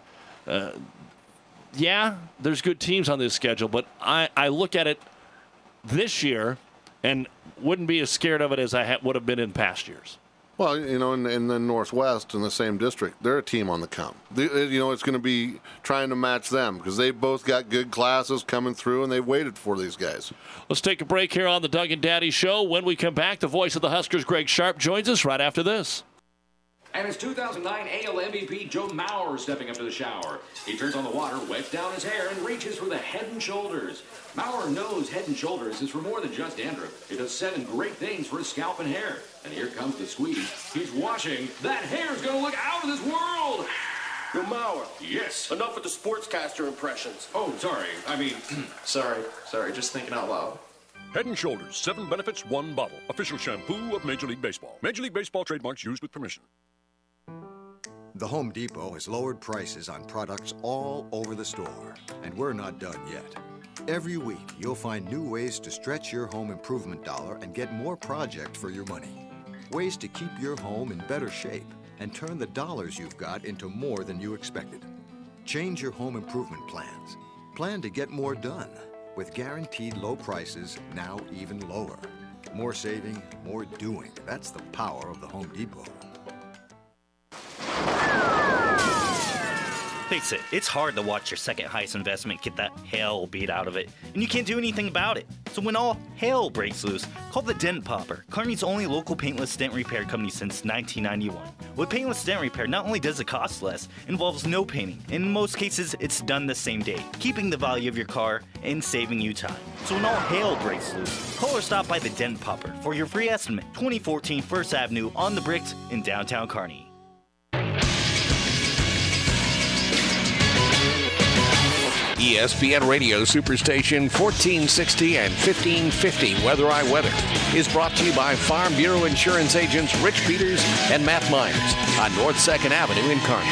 There's good teams on this schedule, but I look at it this year and wouldn't be as scared of it as I would have been in past years. Well, in the Northwest, in the same district, they're a team on the come. It's going to be trying to match them because they both got good classes coming through, and they waited for these guys. Let's take a break here on the Doug and Daddy Show. When we come back, the voice of the Huskers, Greg Sharp, joins us right after this. And it's 2009 AL MVP Joe Mauer stepping up to the shower. He turns on the water, wets down his hair, and reaches for the Head & Shoulders. Mauer knows Head & Shoulders is for more than just dandruff. It does 7 great things for his scalp and hair. And here comes the squeeze. He's washing. That hair's going to look out of this world. Yo, Mauer. Yes. Enough with the sportscaster impressions. Oh, sorry. I mean, Sorry, just thinking out loud. Head & Shoulders, 7 benefits, 1 bottle. Official shampoo of Major League Baseball. Major League Baseball trademarks used with permission. The Home Depot has lowered prices on products all over the store, and we're not done yet. Every week, you'll find new ways to stretch your home improvement dollar and get more project for your money. Ways to keep your home in better shape and turn the dollars you've got into more than you expected. Change your home improvement plans. Plan to get more done with guaranteed low prices, now even lower. More saving, more doing. That's the power of the Home Depot. Face it, it's hard to watch your second highest investment get the hell beat out of it, and you can't do anything about it. So when all hell breaks loose, call the Dent Popper, Kearney's only local paintless dent repair company since 1991. With paintless dent repair, not only does it cost less, it involves no painting, and in most cases, it's done the same day, keeping the value of your car and saving you time. So when all hell breaks loose, call or stop by the Dent Popper for your free estimate, 2014 First Avenue on the Bricks in downtown Kearney. ESPN Radio Superstation 1460 and 1550 Weather I Weather is brought to you by Farm Bureau Insurance agents Rich Peters and Matt Myers on North 2nd Avenue in Kearney.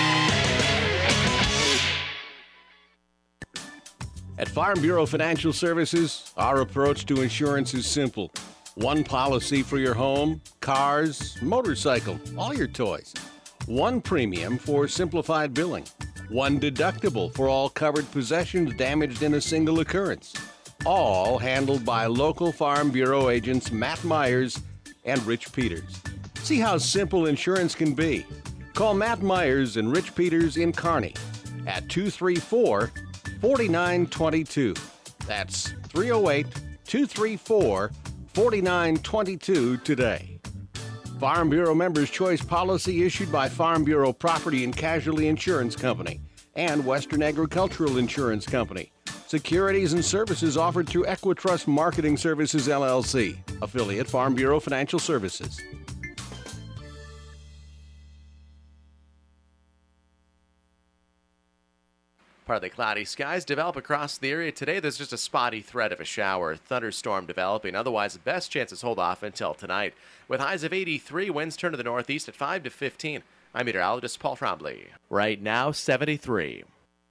At Farm Bureau Financial Services, our approach to insurance is simple. One policy for your home, cars, motorcycle, all your toys. One premium for simplified billing. One deductible for all covered possessions damaged in a single occurrence. All handled by local Farm Bureau agents Matt Myers and Rich Peters. See how simple insurance can be. Call Matt Myers and Rich Peters in Kearney at 234-4922. That's 308-234-4922 today. Farm Bureau Members' Choice policy issued by Farm Bureau Property and Casualty Insurance Company and Western Agricultural Insurance Company. Securities and services offered through Equitrust Marketing Services, LLC, affiliate Farm Bureau Financial Services. Partly cloudy skies develop across the area today. There's just a spotty threat of a shower, thunderstorm developing. Otherwise, the best chances hold off until tonight. With highs of 83, winds turn to the northeast at 5 to 15. I'm meteorologist Paul Trombley. Right now, 73.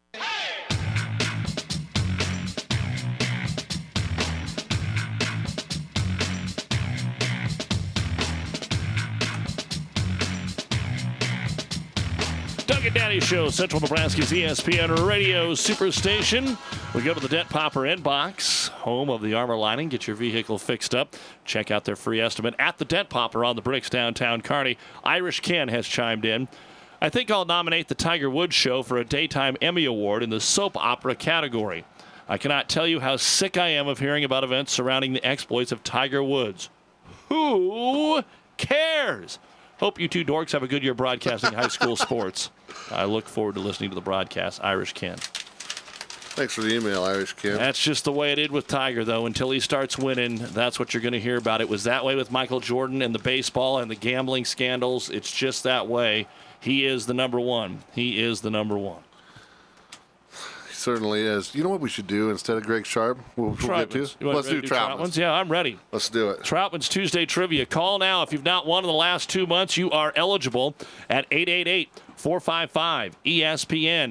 Doug and Daddy Show, Central Nebraska's ESPN Radio Superstation. We go to the Dent Popper inbox, home of the Armor Lining. Get your vehicle fixed up. Check out their free estimate at the Dent Popper on the Bricks, downtown Kearney. Irish Ken has chimed in. I think I'll nominate the Tiger Woods Show for a Daytime Emmy Award in the soap opera category. I cannot tell you how sick I am of hearing about events surrounding the exploits of Tiger Woods. Who cares? Hope you two dorks have a good year broadcasting high school sports. I look forward to listening to the broadcast. Irish Ken. Thanks for the email, Irish Ken. That's just the way it is with Tiger, though. Until he starts winning, that's what you're going to hear about. It was that way with Michael Jordan and the baseball and the gambling scandals. It's just that way. He is the number one. He is the number one. He certainly is. You know what we should do instead of Greg Sharp? We'll get to. Let's do Troutman's. Yeah, I'm ready. Let's do it. Troutman's Tuesday Trivia. Call now. If you've not won in the last 2 months, you are eligible at 888-455-ESPN,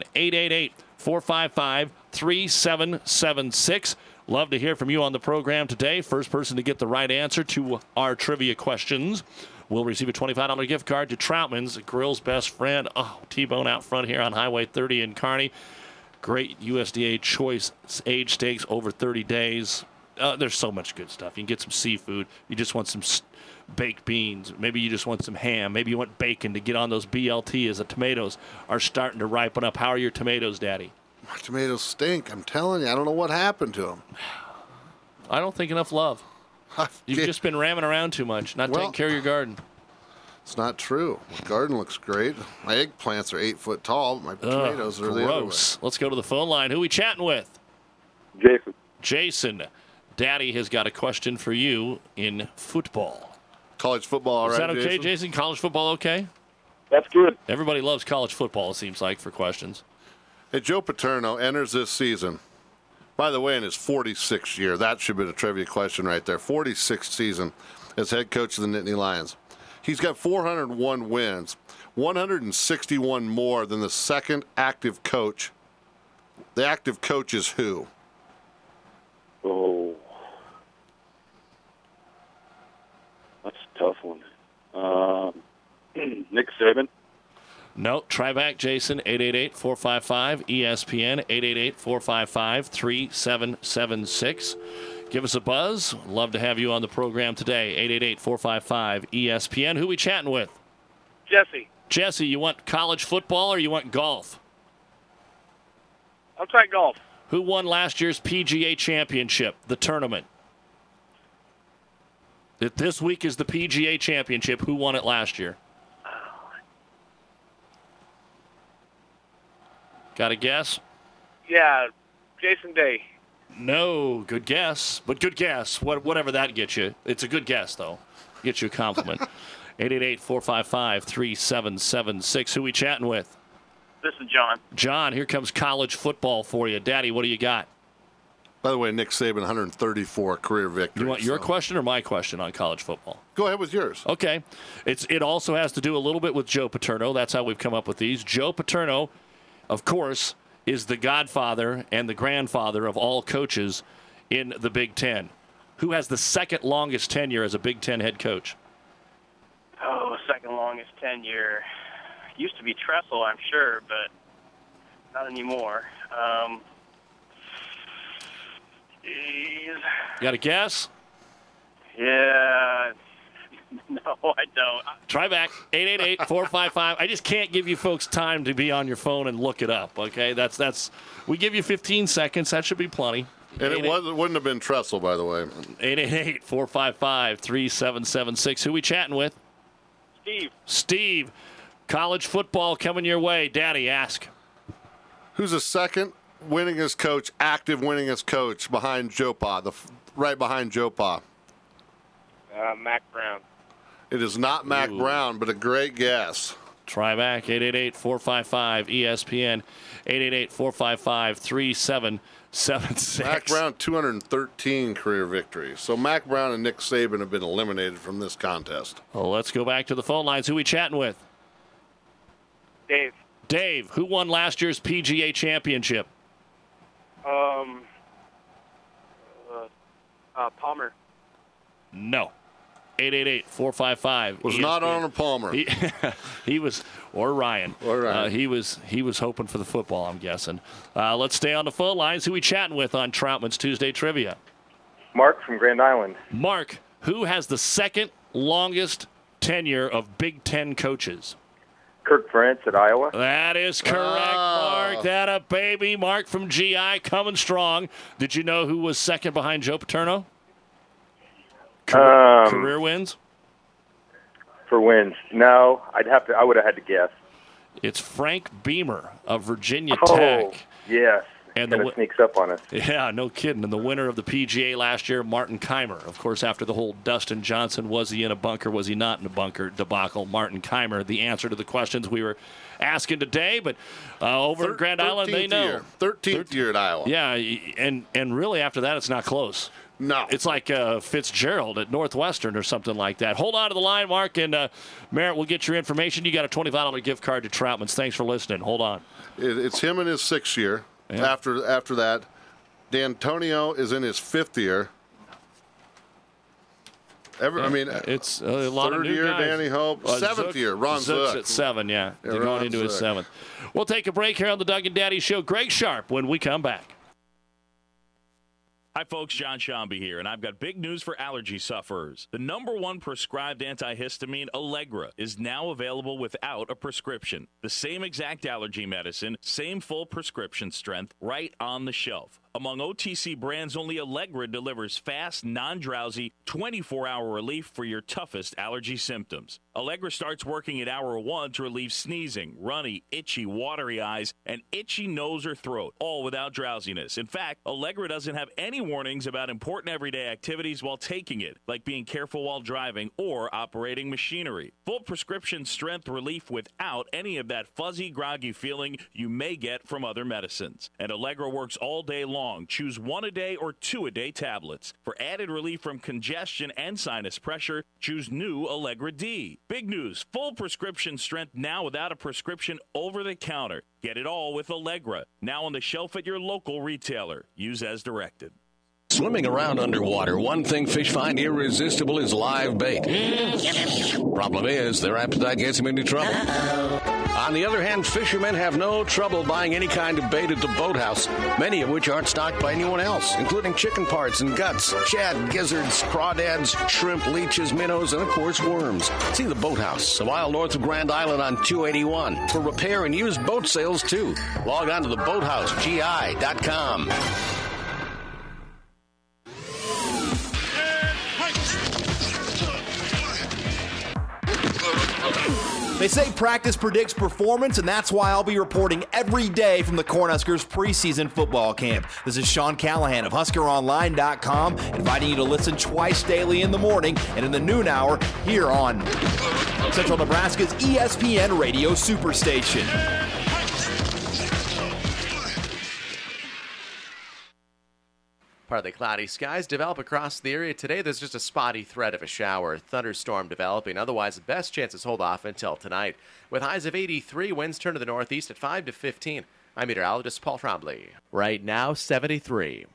888-455-3776. Love to hear from you on the program today. First person to get the right answer to our trivia questions will receive a $25 gift card to Troutman's, Grill's best friend. Oh, T-Bone out front here on Highway 30 in Kearney. Great USDA choice age steaks over 30 days. There's so much good stuff. You can get some seafood. You just want some baked beans. Maybe you just want some ham. Maybe you want bacon to get on those BLT as the tomatoes are starting to ripen up. How are your tomatoes, Daddy? My tomatoes stink. I'm telling you. I don't know what happened to them. I don't think enough love. You've just been ramming around too much, not taking care of your garden. It's not true. My garden looks great. My eggplants are 8 foot tall, but my tomatoes are the other way. Let's go to the phone line. Who are we chatting with? Jason. Jason. Daddy has got a question for you in football. College football, all right, Is that okay, Jason? College football okay? That's good. Everybody loves college football, it seems like, for questions. Hey, Joe Paterno enters this season, by the way, in his 46th year. That should be a trivia question right there. 46th season as head coach of the Nittany Lions. He's got 401 wins, 161 more than the second active coach. The active coach is who? Oh, that's a tough one. Nick Saban. No, try back, Jason. 888-455-ESPN, 888-455-3776. Give us a buzz. Love to have you on the program today. 888-455-ESPN. Who we chatting with? Jesse. Jesse, you want college football or you want golf? I'll try golf. Who won last year's PGA Championship, the tournament? This week is the PGA Championship. Who won it last year? Got a guess? Yeah, Jason Day. No, good guess. But good guess. Whatever that gets you. It's a good guess, though. Gets you a compliment. 888-455-3776. Who we chatting with? This is John. John, here comes college football for you. Daddy, what do you got? By the way, Nick Saban, 134 career victories. You want your question or my question on college football? Go ahead with yours. Okay. It also has to do a little bit with Joe Paterno. That's how we've come up with these. Joe Paterno, of course, is the godfather and the grandfather of all coaches in the Big Ten. Who has the second longest tenure as a Big Ten head coach? Oh, second longest tenure. Used to be Tressel, I'm sure, but not anymore. Got a guess? Yeah. No, I don't. Try back. 888-455. I just can't give you folks time to be on your phone and look it up, okay? That's. We give you 15 seconds. That should be plenty. And it wouldn't have been Tressel, by the way. 888-455-3776. Who we chatting with? Steve. Steve. College football coming your way. Daddy, ask. Who's the second winningest coach, active winningest coach behind Joe Pa, right behind Joe Pa? Mac Brown. It is not Mac Brown, but a great guess. Try back. 888-455-ESPN. 888-455-3776. Mac Brown, 213 career victories. So Mac Brown and Nick Saban have been eliminated from this contest. Well, let's go back to the phone lines. Who we chatting with? Dave. Dave, who won last year's PGA Championship? Palmer. No. 888-455. Was not Arnold Palmer. He was, or Ryan. Or Ryan. He was hoping for the football, I'm guessing. Let's stay on the phone lines. Who we chatting with on Troutman's Tuesday Trivia? Mark from Grand Island. Mark, who has the second longest tenure of Big Ten coaches? Kirk Ferentz at Iowa. That is correct, Mark. That a baby. Mark from GI coming strong. Did you know who was second behind Joe Paterno? Career wins? For wins. No, I would have had to guess. It's Frank Beamer of Virginia Oh, Tech. yes. And Kind of sneaks up on us. Yeah, no kidding. And the winner of the PGA last year, Martin Keimer. Of course, after the whole Dustin Johnson, was he in a bunker, was he not in a bunker debacle, Martin Keimer, the answer to the questions we were asking today. But over at Grand Island, they know. 13th year at Iowa. Yeah, and really after that, it's not close. No. It's like Fitzgerald at Northwestern or something like that. Hold on to the line, Mark, and Merritt will get your information. You got a $25 gift card to Troutman's. Thanks for listening. Hold on. It's him in his 6th year. Yeah. After that, D'Antonio is in his 5th year. It's a lot of new year, guys. Danny Hope. 7th year, Ron Zook's Zook. at 7, yeah. They're Ron going into his Zook. 7th. We'll take a break here on the Doug and Daddy Show. Greg Sharp when we come back. Hi, folks. John Shambi here, and I've got big news for allergy sufferers. The #1 prescribed antihistamine, Allegra, is now available without a prescription. The same exact allergy medicine, same full prescription strength, right on the shelf. Among OTC brands, only Allegra delivers fast, non-drowsy, 24-hour relief for your toughest allergy symptoms. Allegra starts working at hour 1 to relieve sneezing, runny, itchy, watery eyes, and itchy nose or throat, all without drowsiness. In fact, Allegra doesn't have any warnings about important everyday activities while taking it, like being careful while driving or operating machinery. Full prescription strength relief without any of that fuzzy, groggy feeling you may get from other medicines. And Allegra works all day long. Choose 1 a day or 2 a day tablets. For added relief from congestion and sinus pressure, choose new Allegra D. Big news, full prescription strength now without a prescription over the counter. Get it all with Allegra. Now on the shelf at your local retailer. Use as directed. Swimming around underwater, one thing fish find irresistible is live bait. Problem is, their appetite gets them into trouble. On the other hand, fishermen have no trouble buying any kind of bait at the boathouse, many of which aren't stocked by anyone else, including chicken parts and guts, shad, gizzards, crawdads, shrimp, leeches, minnows, and of course worms. See the Boathouse, a mile north of Grand Island on 281, for repair and used boat sales too. Log on to theboathousegi.com. They say practice predicts performance, and that's why I'll be reporting every day from the Cornhuskers preseason football camp. This is Sean Callahan of HuskerOnline.com, inviting you to listen twice daily in the morning and in the noon hour here on Central Nebraska's ESPN Radio Superstation. Partly cloudy skies develop across the area today. There's just a spotty threat of a shower. Thunderstorm developing. Otherwise, the best chances hold off until tonight. With highs of 83, winds turn to the northeast at 5 to 15. I'm meteorologist Paul Trombley. Right now, 73.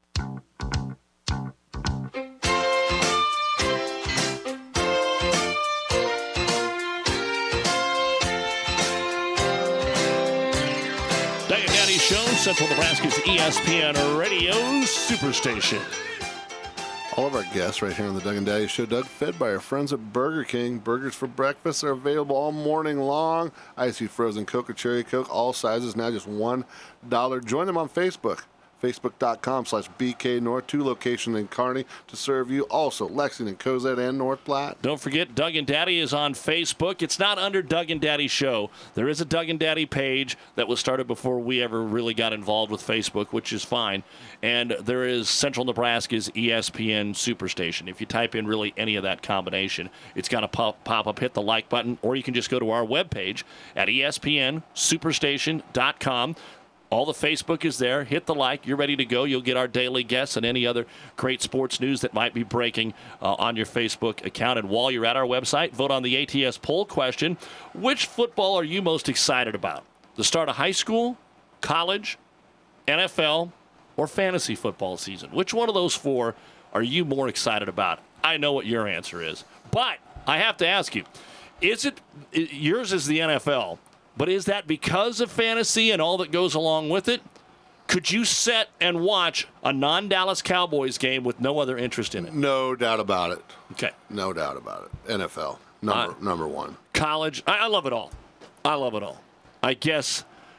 Show, Central Nebraska's ESPN Radio Superstation. All of our guests right here on the Doug and Daddy Show, Doug, fed by our friends at Burger King. Burgers for breakfast are available all morning long. Icy frozen Coke or Cherry Coke, all sizes, now just $1. Join them on Facebook. Facebook.com/BK North, 2 locations in Kearney to serve you. Also, Lexington, Cozad, and North Platte. Don't forget, Doug and Daddy is on Facebook. It's not under Doug and Daddy Show. There is a Doug and Daddy page that was started before we ever really got involved with Facebook, which is fine. And there is Central Nebraska's ESPN Superstation. If you type in really any of that combination, it's going to pop up, hit the like button, or you can just go to our webpage at ESPNSuperstation.com. All the Facebook is there. Hit the like. You're ready to go. You'll get our daily guests and any other great sports news that might be breaking on your Facebook account. And while you're at our website, vote on the ATS poll question. Which football are you most excited about? The start of high school, college, NFL, or fantasy football season? Which one of those 4 are you more excited about? I know what your answer is. But I have to ask you, yours is the NFL, but is that because of fantasy and all that goes along with it? Could you sit and watch a non-Dallas Cowboys game with no other interest in it? No doubt about it. Okay. No doubt about it. NFL, number 1. College, I love it all. I love it all. I guess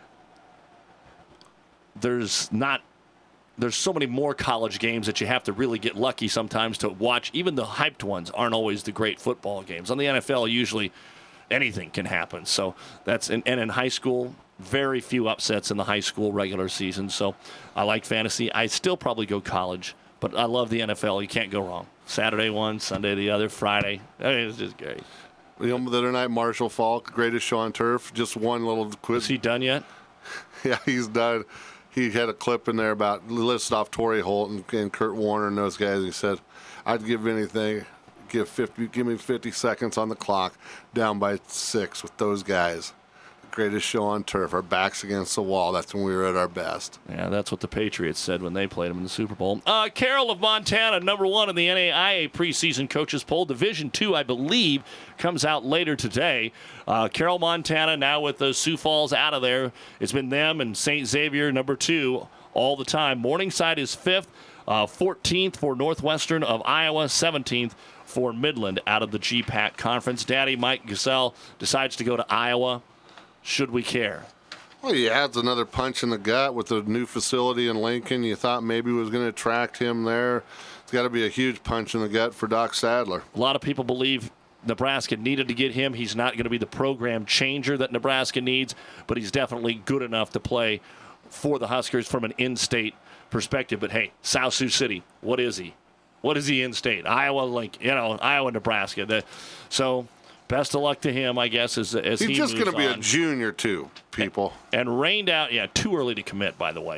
there's so many more college games that you have to really get lucky sometimes to watch. Even the hyped ones aren't always the great football games. On the NFL, usually anything can happen. So that's and in high school, very few upsets in the high school regular season. So I like fantasy. I still probably go college, but I love the NFL. You can't go wrong. Saturday one, Sunday the other, Friday. I mean, it's just great. The other night, Marshall Falk, greatest show on turf. Just one little quiz. Is he done yet? Yeah, he's done. He had a clip in there about listed off Torrey Holt and Kurt Warner and those guys. He said, "I'd give anything." Give me 50 seconds on the clock, down by 6 with those guys. The greatest show on turf. Our backs against the wall. That's when we were at our best. Yeah, that's what the Patriots said when they played them in the Super Bowl. Carroll of Montana, number 1 in the NAIA preseason coaches poll. Division II, I believe, comes out later today. Carroll, Montana, now with the Sioux Falls out of there. It's been them and St. Xavier, number 2, all the time. Morningside is 5th, 14th for Northwestern of Iowa, 17th for Midland out of the GPAC conference. Daddy Mike Gesell decides to go to Iowa. Should we care? Well, he adds another punch in the gut with the new facility in Lincoln. You thought maybe was going to attract him there. It's got to be a huge punch in the gut for Doc Sadler. A lot of people believe Nebraska needed to get him. He's not going to be the program changer that Nebraska needs, but he's definitely good enough to play for the Huskers from an in-state perspective. But, hey, South Sioux City, what is he? What is he in-state? Iowa, Iowa, Nebraska. So best of luck to him, I guess, as he's he just going to be on. a junior, too, people. And rained out, too early to commit, by the way.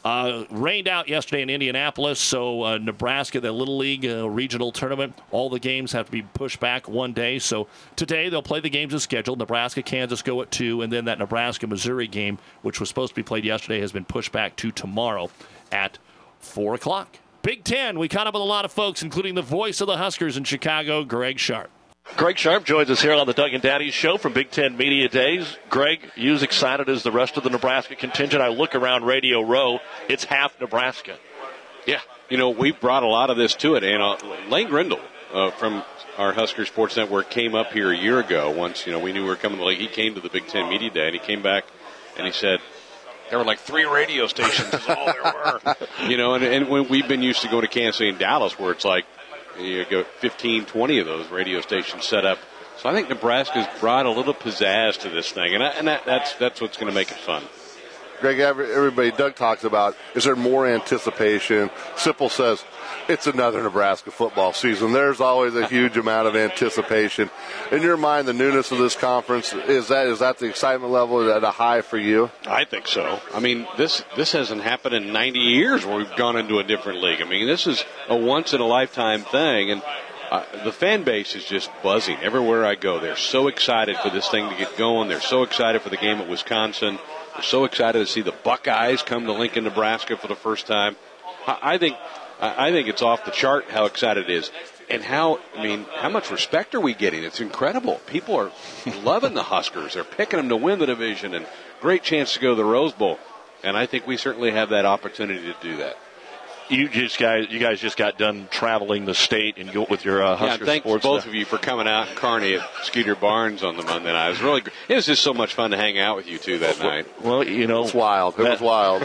Rained out yesterday in Indianapolis, so Nebraska, the Little League regional tournament, all the games have to be pushed back one day. So today they'll play the games as scheduled. Nebraska, Kansas go at 2, and then that Nebraska-Missouri game, which was supposed to be played yesterday, has been pushed back to tomorrow at 4 o'clock. Big Ten, we caught up with a lot of folks, including the voice of the Huskers in Chicago, Greg Sharp. Greg Sharp joins us here on the Doug and Daddy Show from Big Ten Media Days. Greg, you as excited as the rest of the Nebraska contingent? I look around Radio Row, it's half Nebraska. Yeah, we brought a lot of this to it. And Lane Grindle from our Husker Sports Network came up here a year ago once, we knew we were coming to the league. He came to the Big Ten Media Day, and he came back and he said, there were like 3 radio stations is all there were. And when we've been used to going to Kansas City and Dallas where it's like, you go 15, 20 of those radio stations set up. So I think Nebraska's brought a little pizzazz to this thing, and that's what's going to make it fun. Greg, everybody, Doug talks about, is there more anticipation? Sipple says, it's another Nebraska football season. There's always a huge amount of anticipation. In your mind, the newness of this conference, is that the excitement level at a high for you? I think so. I mean, this hasn't happened in 90 years where we've gone into a different league. I mean, this is a once-in-a-lifetime thing, and the fan base is just buzzing. Everywhere I go, they're so excited for this thing to get going. They're so excited for the game at Wisconsin. They're so excited to see the Buckeyes come to Lincoln, Nebraska for the first time. I think it's off the chart how excited it is. And how much respect are we getting? It's incredible. People are loving the Huskers. They're picking them to win the division, and great chance to go to the Rose Bowl. And I think we certainly have that opportunity to do that. You guys just got done traveling the state and go with your Husker thanks Sports. Both of you for coming out in Kearney at Skeeter Barnes on the Monday night. It was just so much fun to hang out with you two that night. Well, it's wild. It was wild.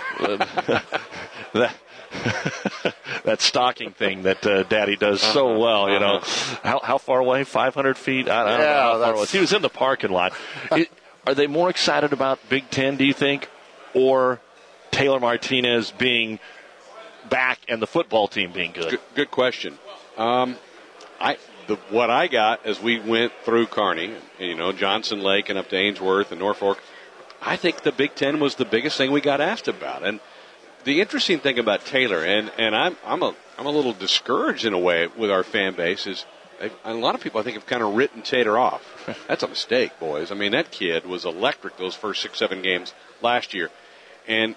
That stocking thing that Daddy does so well, How far away? 500 feet? I don't know how far it was. He was in the parking lot. Are they more excited about Big Ten, do you think, or Taylor Martinez being back and the football team being good? Good question. What I got as we went through Kearney, Johnson Lake and up to Ainsworth and Norfolk, I think the Big Ten was the biggest thing we got asked about. And the interesting thing about Taylor, and I'm a little discouraged in a way with our fan base, is a lot of people I think have kind of written Taylor off. That's a mistake, boys. I mean, that kid was electric those first 6-7 games last year, and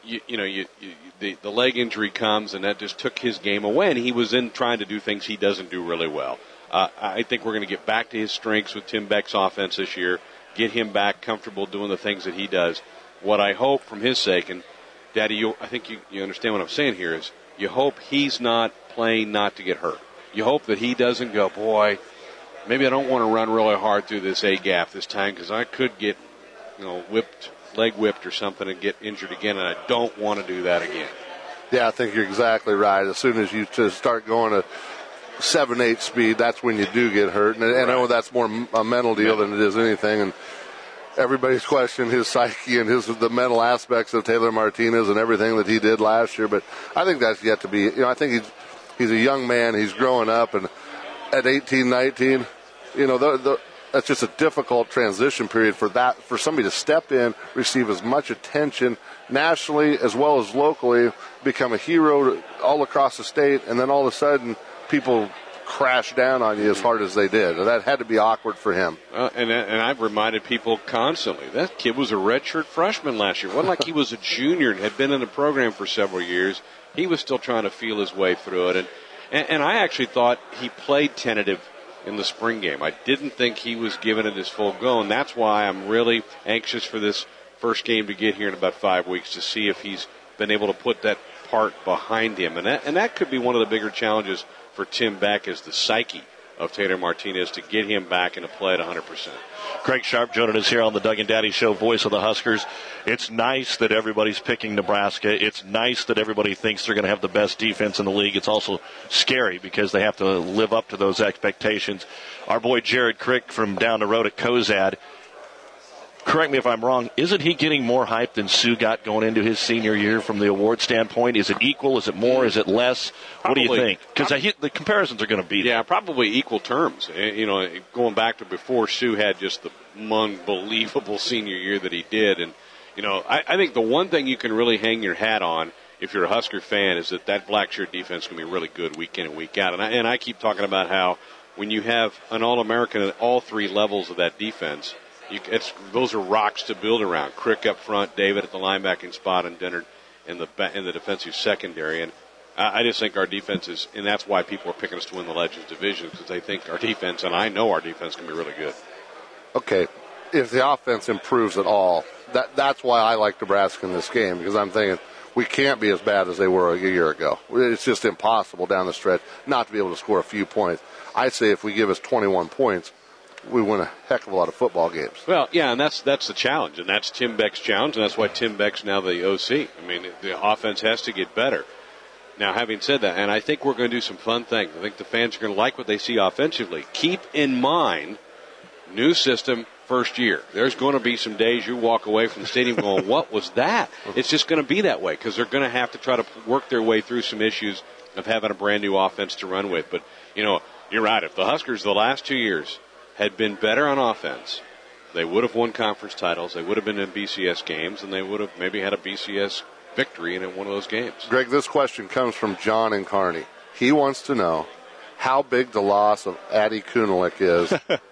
the leg injury comes, and that just took his game away, and he was in trying to do things he doesn't do really well. I think we're going to get back to his strengths with Tim Beck's offense this year, get him back comfortable doing the things that he does. What I hope from his sake, and Daddy, I think you understand what I'm saying here, is you hope he's not playing not to get hurt. You hope that he doesn't go, boy, maybe I don't want to run really hard through this A-gap this time because I could get, leg whipped or something and get injured again, and I don't want to do that again. Yeah, I think you're exactly right. As soon as you just start going to 7-8 speed, that's when you do get hurt. And I know that's more a mental deal than it is anything. And everybody's questioning his psyche and the mental aspects of Taylor Martinez and everything that he did last year. But I think that's yet to be. I think he's a young man. He's growing up, and at 18, 19, that's just a difficult transition period for somebody to step in, receive as much attention nationally as well as locally, become a hero all across the state, and then all of a sudden people crash down on you as hard as they did. That had to be awkward for him. And I've reminded people constantly, that kid was a redshirt freshman last year. It wasn't like he was a junior and had been in the program for several years. He was still trying to feel his way through it. And I actually thought he played tentative in the spring game. I didn't think he was giving it his full go, and that's why I'm really anxious for this first game to get here in about 5 weeks to see if he's been able to put that part behind him. And that could be one of the bigger challenges for Tim Beck, is the psyche of Taylor Martinez to get him back into play at 100%. Greg Sharp joining us here on the Doug and Daddy Show, voice of the Huskers. It's nice that everybody's picking Nebraska. It's nice that everybody thinks they're going to have the best defense in the league. It's also scary because they have to live up to those expectations. Our boy Jared Crick from down the road at Cozad, correct me if I'm wrong, isn't he getting more hype than Sue got going into his senior year from the award standpoint? Is it equal? Is it more? Is it less? Probably, what do you think? Because the comparisons are going to be there. Yeah, probably equal terms. You know, going back to before Sue had just the unbelievable senior year that he did. And, you know, I think the one thing you can really hang your hat on if you're a Husker fan is that black shirt defense can be really good week in and week out. And I keep talking about how when you have an All-American at all three levels of that defense, those are rocks to build around. Crick up front, David at the linebacking spot, and Dennard in the defensive secondary. And I just think our defense is, and that's why people are picking us to win the Legends division, because they think our defense, and I know our defense can be really good. Okay, if the offense improves at all, that's why I like Nebraska in this game, because I'm thinking we can't be as bad as they were a year ago. It's just impossible down the stretch not to be able to score a few points. I say if we give us 21 points, we win a heck of a lot of football games. Well, yeah, and that's the challenge, and that's Tim Beck's challenge, and that's why Tim Beck's now the OC. I mean, the offense has to get better. Now, having said that, and I think we're going to do some fun things. I think the fans are going to like what they see offensively. Keep in mind, new system, first year. There's going to be some days you walk away from the stadium going, what was that? It's just going to be that way because they're going to have to try to work their way through some issues of having a brand new offense to run with. But, you know, you're right. If the Huskers the last 2 years had been better on offense, they would have won conference titles, they would have been in BCS games, and they would have maybe had a BCS victory in one of those games. Greg, this question comes from John in Kearney. He wants to know how big the loss of Addy Kunalik is.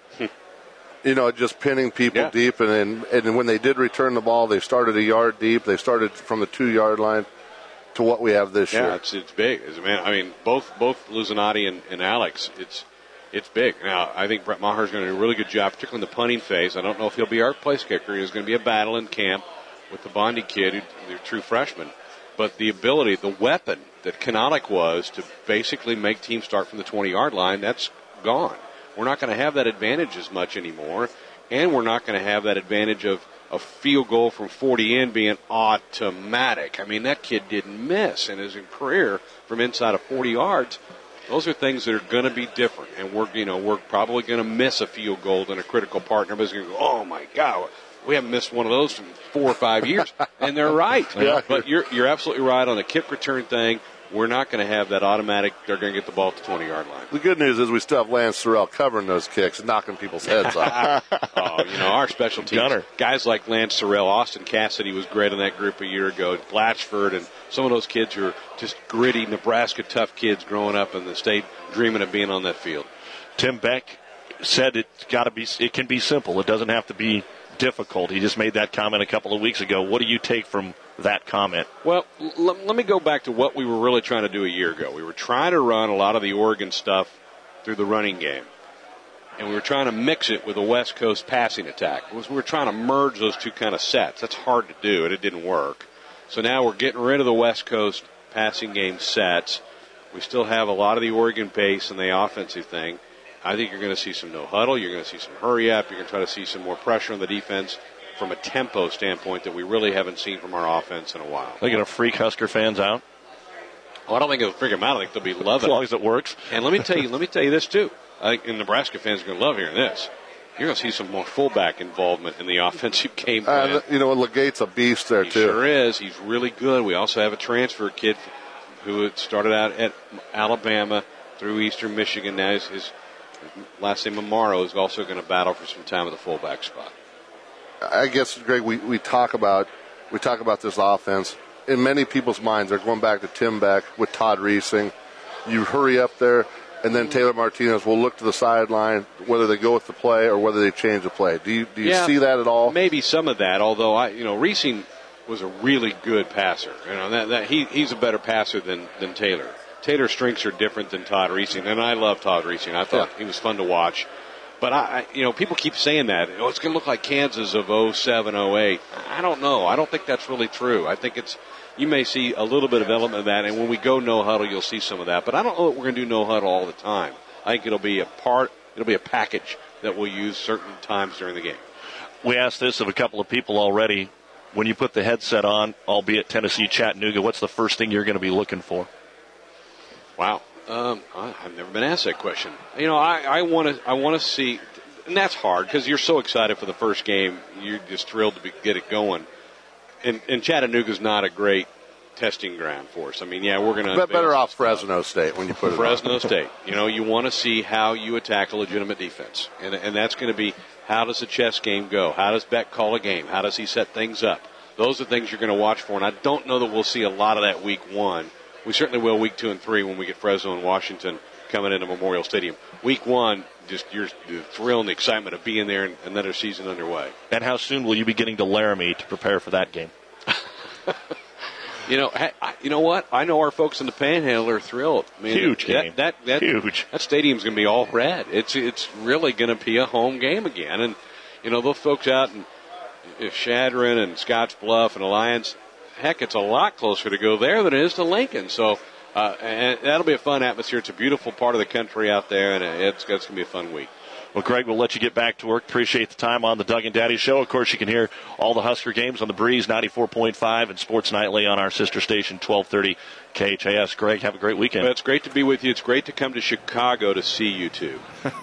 You know, just pinning people deep, and when they did return the ball, they started a yard deep. They started from the 2-yard line to what we have this year. Yeah, it's big. I mean, both Luzanati and Alex, it's big. Now, I think Brett Maher's going to do a really good job, particularly in the punting phase. I don't know if he'll be our place kicker. There's going to be a battle in camp with the Bondi kid, who's a true freshman. But the ability, the weapon that Kanalik was to basically make teams start from the 20-yard line, that's gone. We're not going to have that advantage as much anymore, and we're not going to have that advantage of a field goal from 40 in being automatic. I mean, that kid didn't miss in his career from inside of 40 yards. Those are things that are going to be different, and we're probably going to miss a field goal in a critical part. And everybody's going to go, oh, my God, we haven't missed one of those in 4 or 5 years. And they're right. Yeah. But you're absolutely right on the kick return thing. We're not going to have that automatic, they're going to get the ball at the 20-yard line. The good news is we still have Lance Terrell covering those kicks and knocking people's heads off. Our special teams, Gunner. Guys like Lance Terrell, Austin Cassidy was great in that group a year ago, Blatchford, and some of those kids who are just gritty, Nebraska tough kids growing up in the state, dreaming of being on that field. Tim Beck said it can be simple. It doesn't have to be difficult. He just made that comment a couple of weeks ago. What do you take from that comment? Well, let me go back to what we were really trying to do a year ago. We were trying to run a lot of the Oregon stuff through the running game, and we were trying to mix it with a West Coast passing attack. We were trying to merge those two kind of sets. That's hard to do, and it didn't work. So now we're getting rid of the West Coast passing game sets. We still have a lot of the Oregon pace and the offensive thing. I think you're going to see some no huddle. You're going to see some hurry up. You're going to try to see some more pressure on the defense from a tempo standpoint that we really haven't seen from our offense in a while. They're going to freak Husker fans out? Well, I don't think it'll freak them out. I think they'll be loving it. As long as it works. And let me tell you this, too. I think Nebraska fans are going to love hearing this. You're going to see some more fullback involvement in the offensive game plan. Legate's a beast there, too. He sure is. He's really good. We also have a transfer kid who had started out at Alabama through Eastern Michigan. Now his last name Amaro is also going to battle for some time at the fullback spot. I guess, Greg, we talk about this offense. In many people's minds, they're going back to Tim Beck with Todd Reesing. You hurry up there, and then Taylor Martinez will look to the sideline, whether they go with the play or whether they change the play. Do you see that at all? Maybe some of that, although Reesing was a really good passer. He's a better passer than Taylor. Taylor's strengths are different than Todd Reesing, and I love Todd Reesing. I thought he was fun to watch. But, people keep saying that. It's going to look like Kansas of 07, 08. I don't know. I don't think that's really true. I think you may see a little bit of element of that, and when we go no huddle, you'll see some of that. But I don't know that we're going to do no huddle all the time. I think it'll be a package that we'll use certain times during the game. We asked this of a couple of people already. When you put the headset on, albeit Tennessee Chattanooga, what's the first thing you're going to be looking for? Wow. I've never been asked that question. I want to see, and that's hard because you're so excited for the first game. You're just thrilled to get it going. And Chattanooga's not a great testing ground for us. I mean, we're going to better off Fresno State when you put it Fresno on. State. You want to see how you attack a legitimate defense, and that's going to be how does the chess game go? How does Beck call a game? How does he set things up? Those are things you're going to watch for, and I don't know that we'll see a lot of that week 1. We certainly will week 2 and 3 when we get Fresno and Washington coming into Memorial Stadium. Week 1, just the thrill and the excitement of being there and another season underway. And how soon will you be getting to Laramie to prepare for that game? You know what? I know our folks in the Panhandle are thrilled. I mean, huge game. Huge. That stadium's going to be all red. It's really going to be a home game again. And, those folks out in Chadron and Scotts Bluff and Alliance, heck, it's a lot closer to go there than it is to Lincoln. So and that'll be a fun atmosphere. It's a beautiful part of the country out there, and it's going to be a fun week. Well, Greg, we'll let you get back to work. Appreciate the time on the Doug and Daddy Show. Of course, you can hear all the Husker games on the Breeze 94.5 and Sports Nightly on our sister station 1230 KHAS. Greg, have a great weekend. Well, it's great to be with you. It's great to come to Chicago to see you two.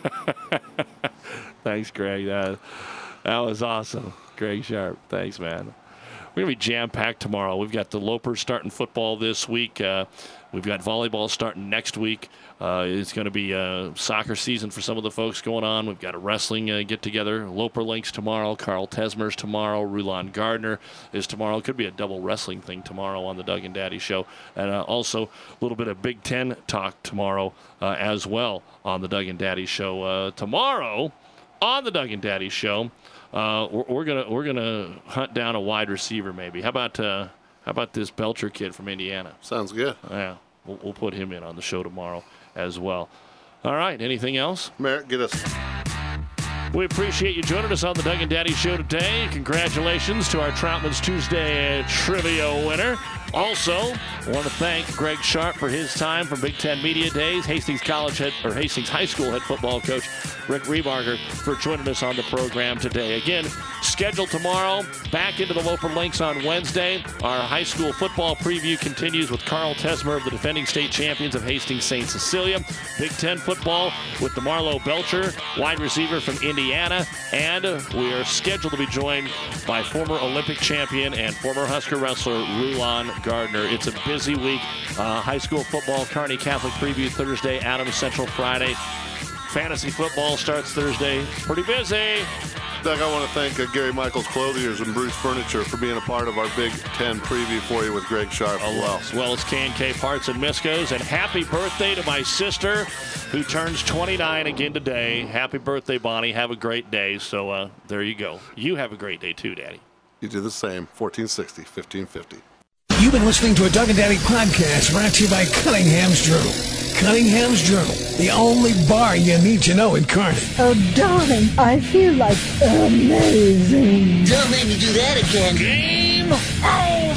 Thanks, Greg. That was awesome. Greg Sharp. Thanks, man. We're going to be jam-packed tomorrow. We've got the Lopers starting football this week. We've got volleyball starting next week. It's going to be a soccer season for some of the folks going on. We've got a wrestling get-together. Loper Links tomorrow. Carl Tesmer's tomorrow. Rulon Gardner is tomorrow. It could be a double wrestling thing tomorrow on the Doug and Daddy Show. And also a little bit of Big Ten talk tomorrow as well on the Doug and Daddy Show. Tomorrow on the Doug and Daddy Show, we're gonna hunt down a wide receiver maybe. How about this Belcher kid from Indiana? Sounds good. Yeah, we'll put him in on the show tomorrow as well. All right, anything else? Merritt, get us. We appreciate you joining us on the Doug and Daddy Show today. Congratulations to our Troutman's Tuesday trivia winner. Also, I want to thank Greg Sharp for his time from Big Ten Media Days. Hastings High School head football coach Rick Rebarger for joining us on the program today. Again, scheduled tomorrow, back into the Loper Links on Wednesday. Our high school football preview continues with Carl Tesmer of the defending state champions of Hastings St. Cecilia. Big Ten football with DeMarlo Belcher, wide receiver from Indiana. And we are scheduled to be joined by former Olympic champion and former Husker wrestler Rulon Gardner. It's a busy week. High school football, Kearney Catholic preview Thursday, Adams Central Friday. Fantasy football starts Thursday. Pretty busy. Doug, I want to thank Gary Michaels Clothiers and Bruce Furniture for being a part of our Big Ten preview for you with Greg Sharp as well as K&K Parts and Miscos. And happy birthday to my sister, who turns 29 again today. Happy birthday, Bonnie. Have a great day. So there you go. You have a great day too, Daddy. You do the same. 1460, 1550. You've been listening to a Doug and Daddy podcast brought to you by Cunningham's Journal. Cunningham's Journal, the only bar you need to know in Kearney. Oh, darling, I feel like amazing. Don't make me do that again. Game.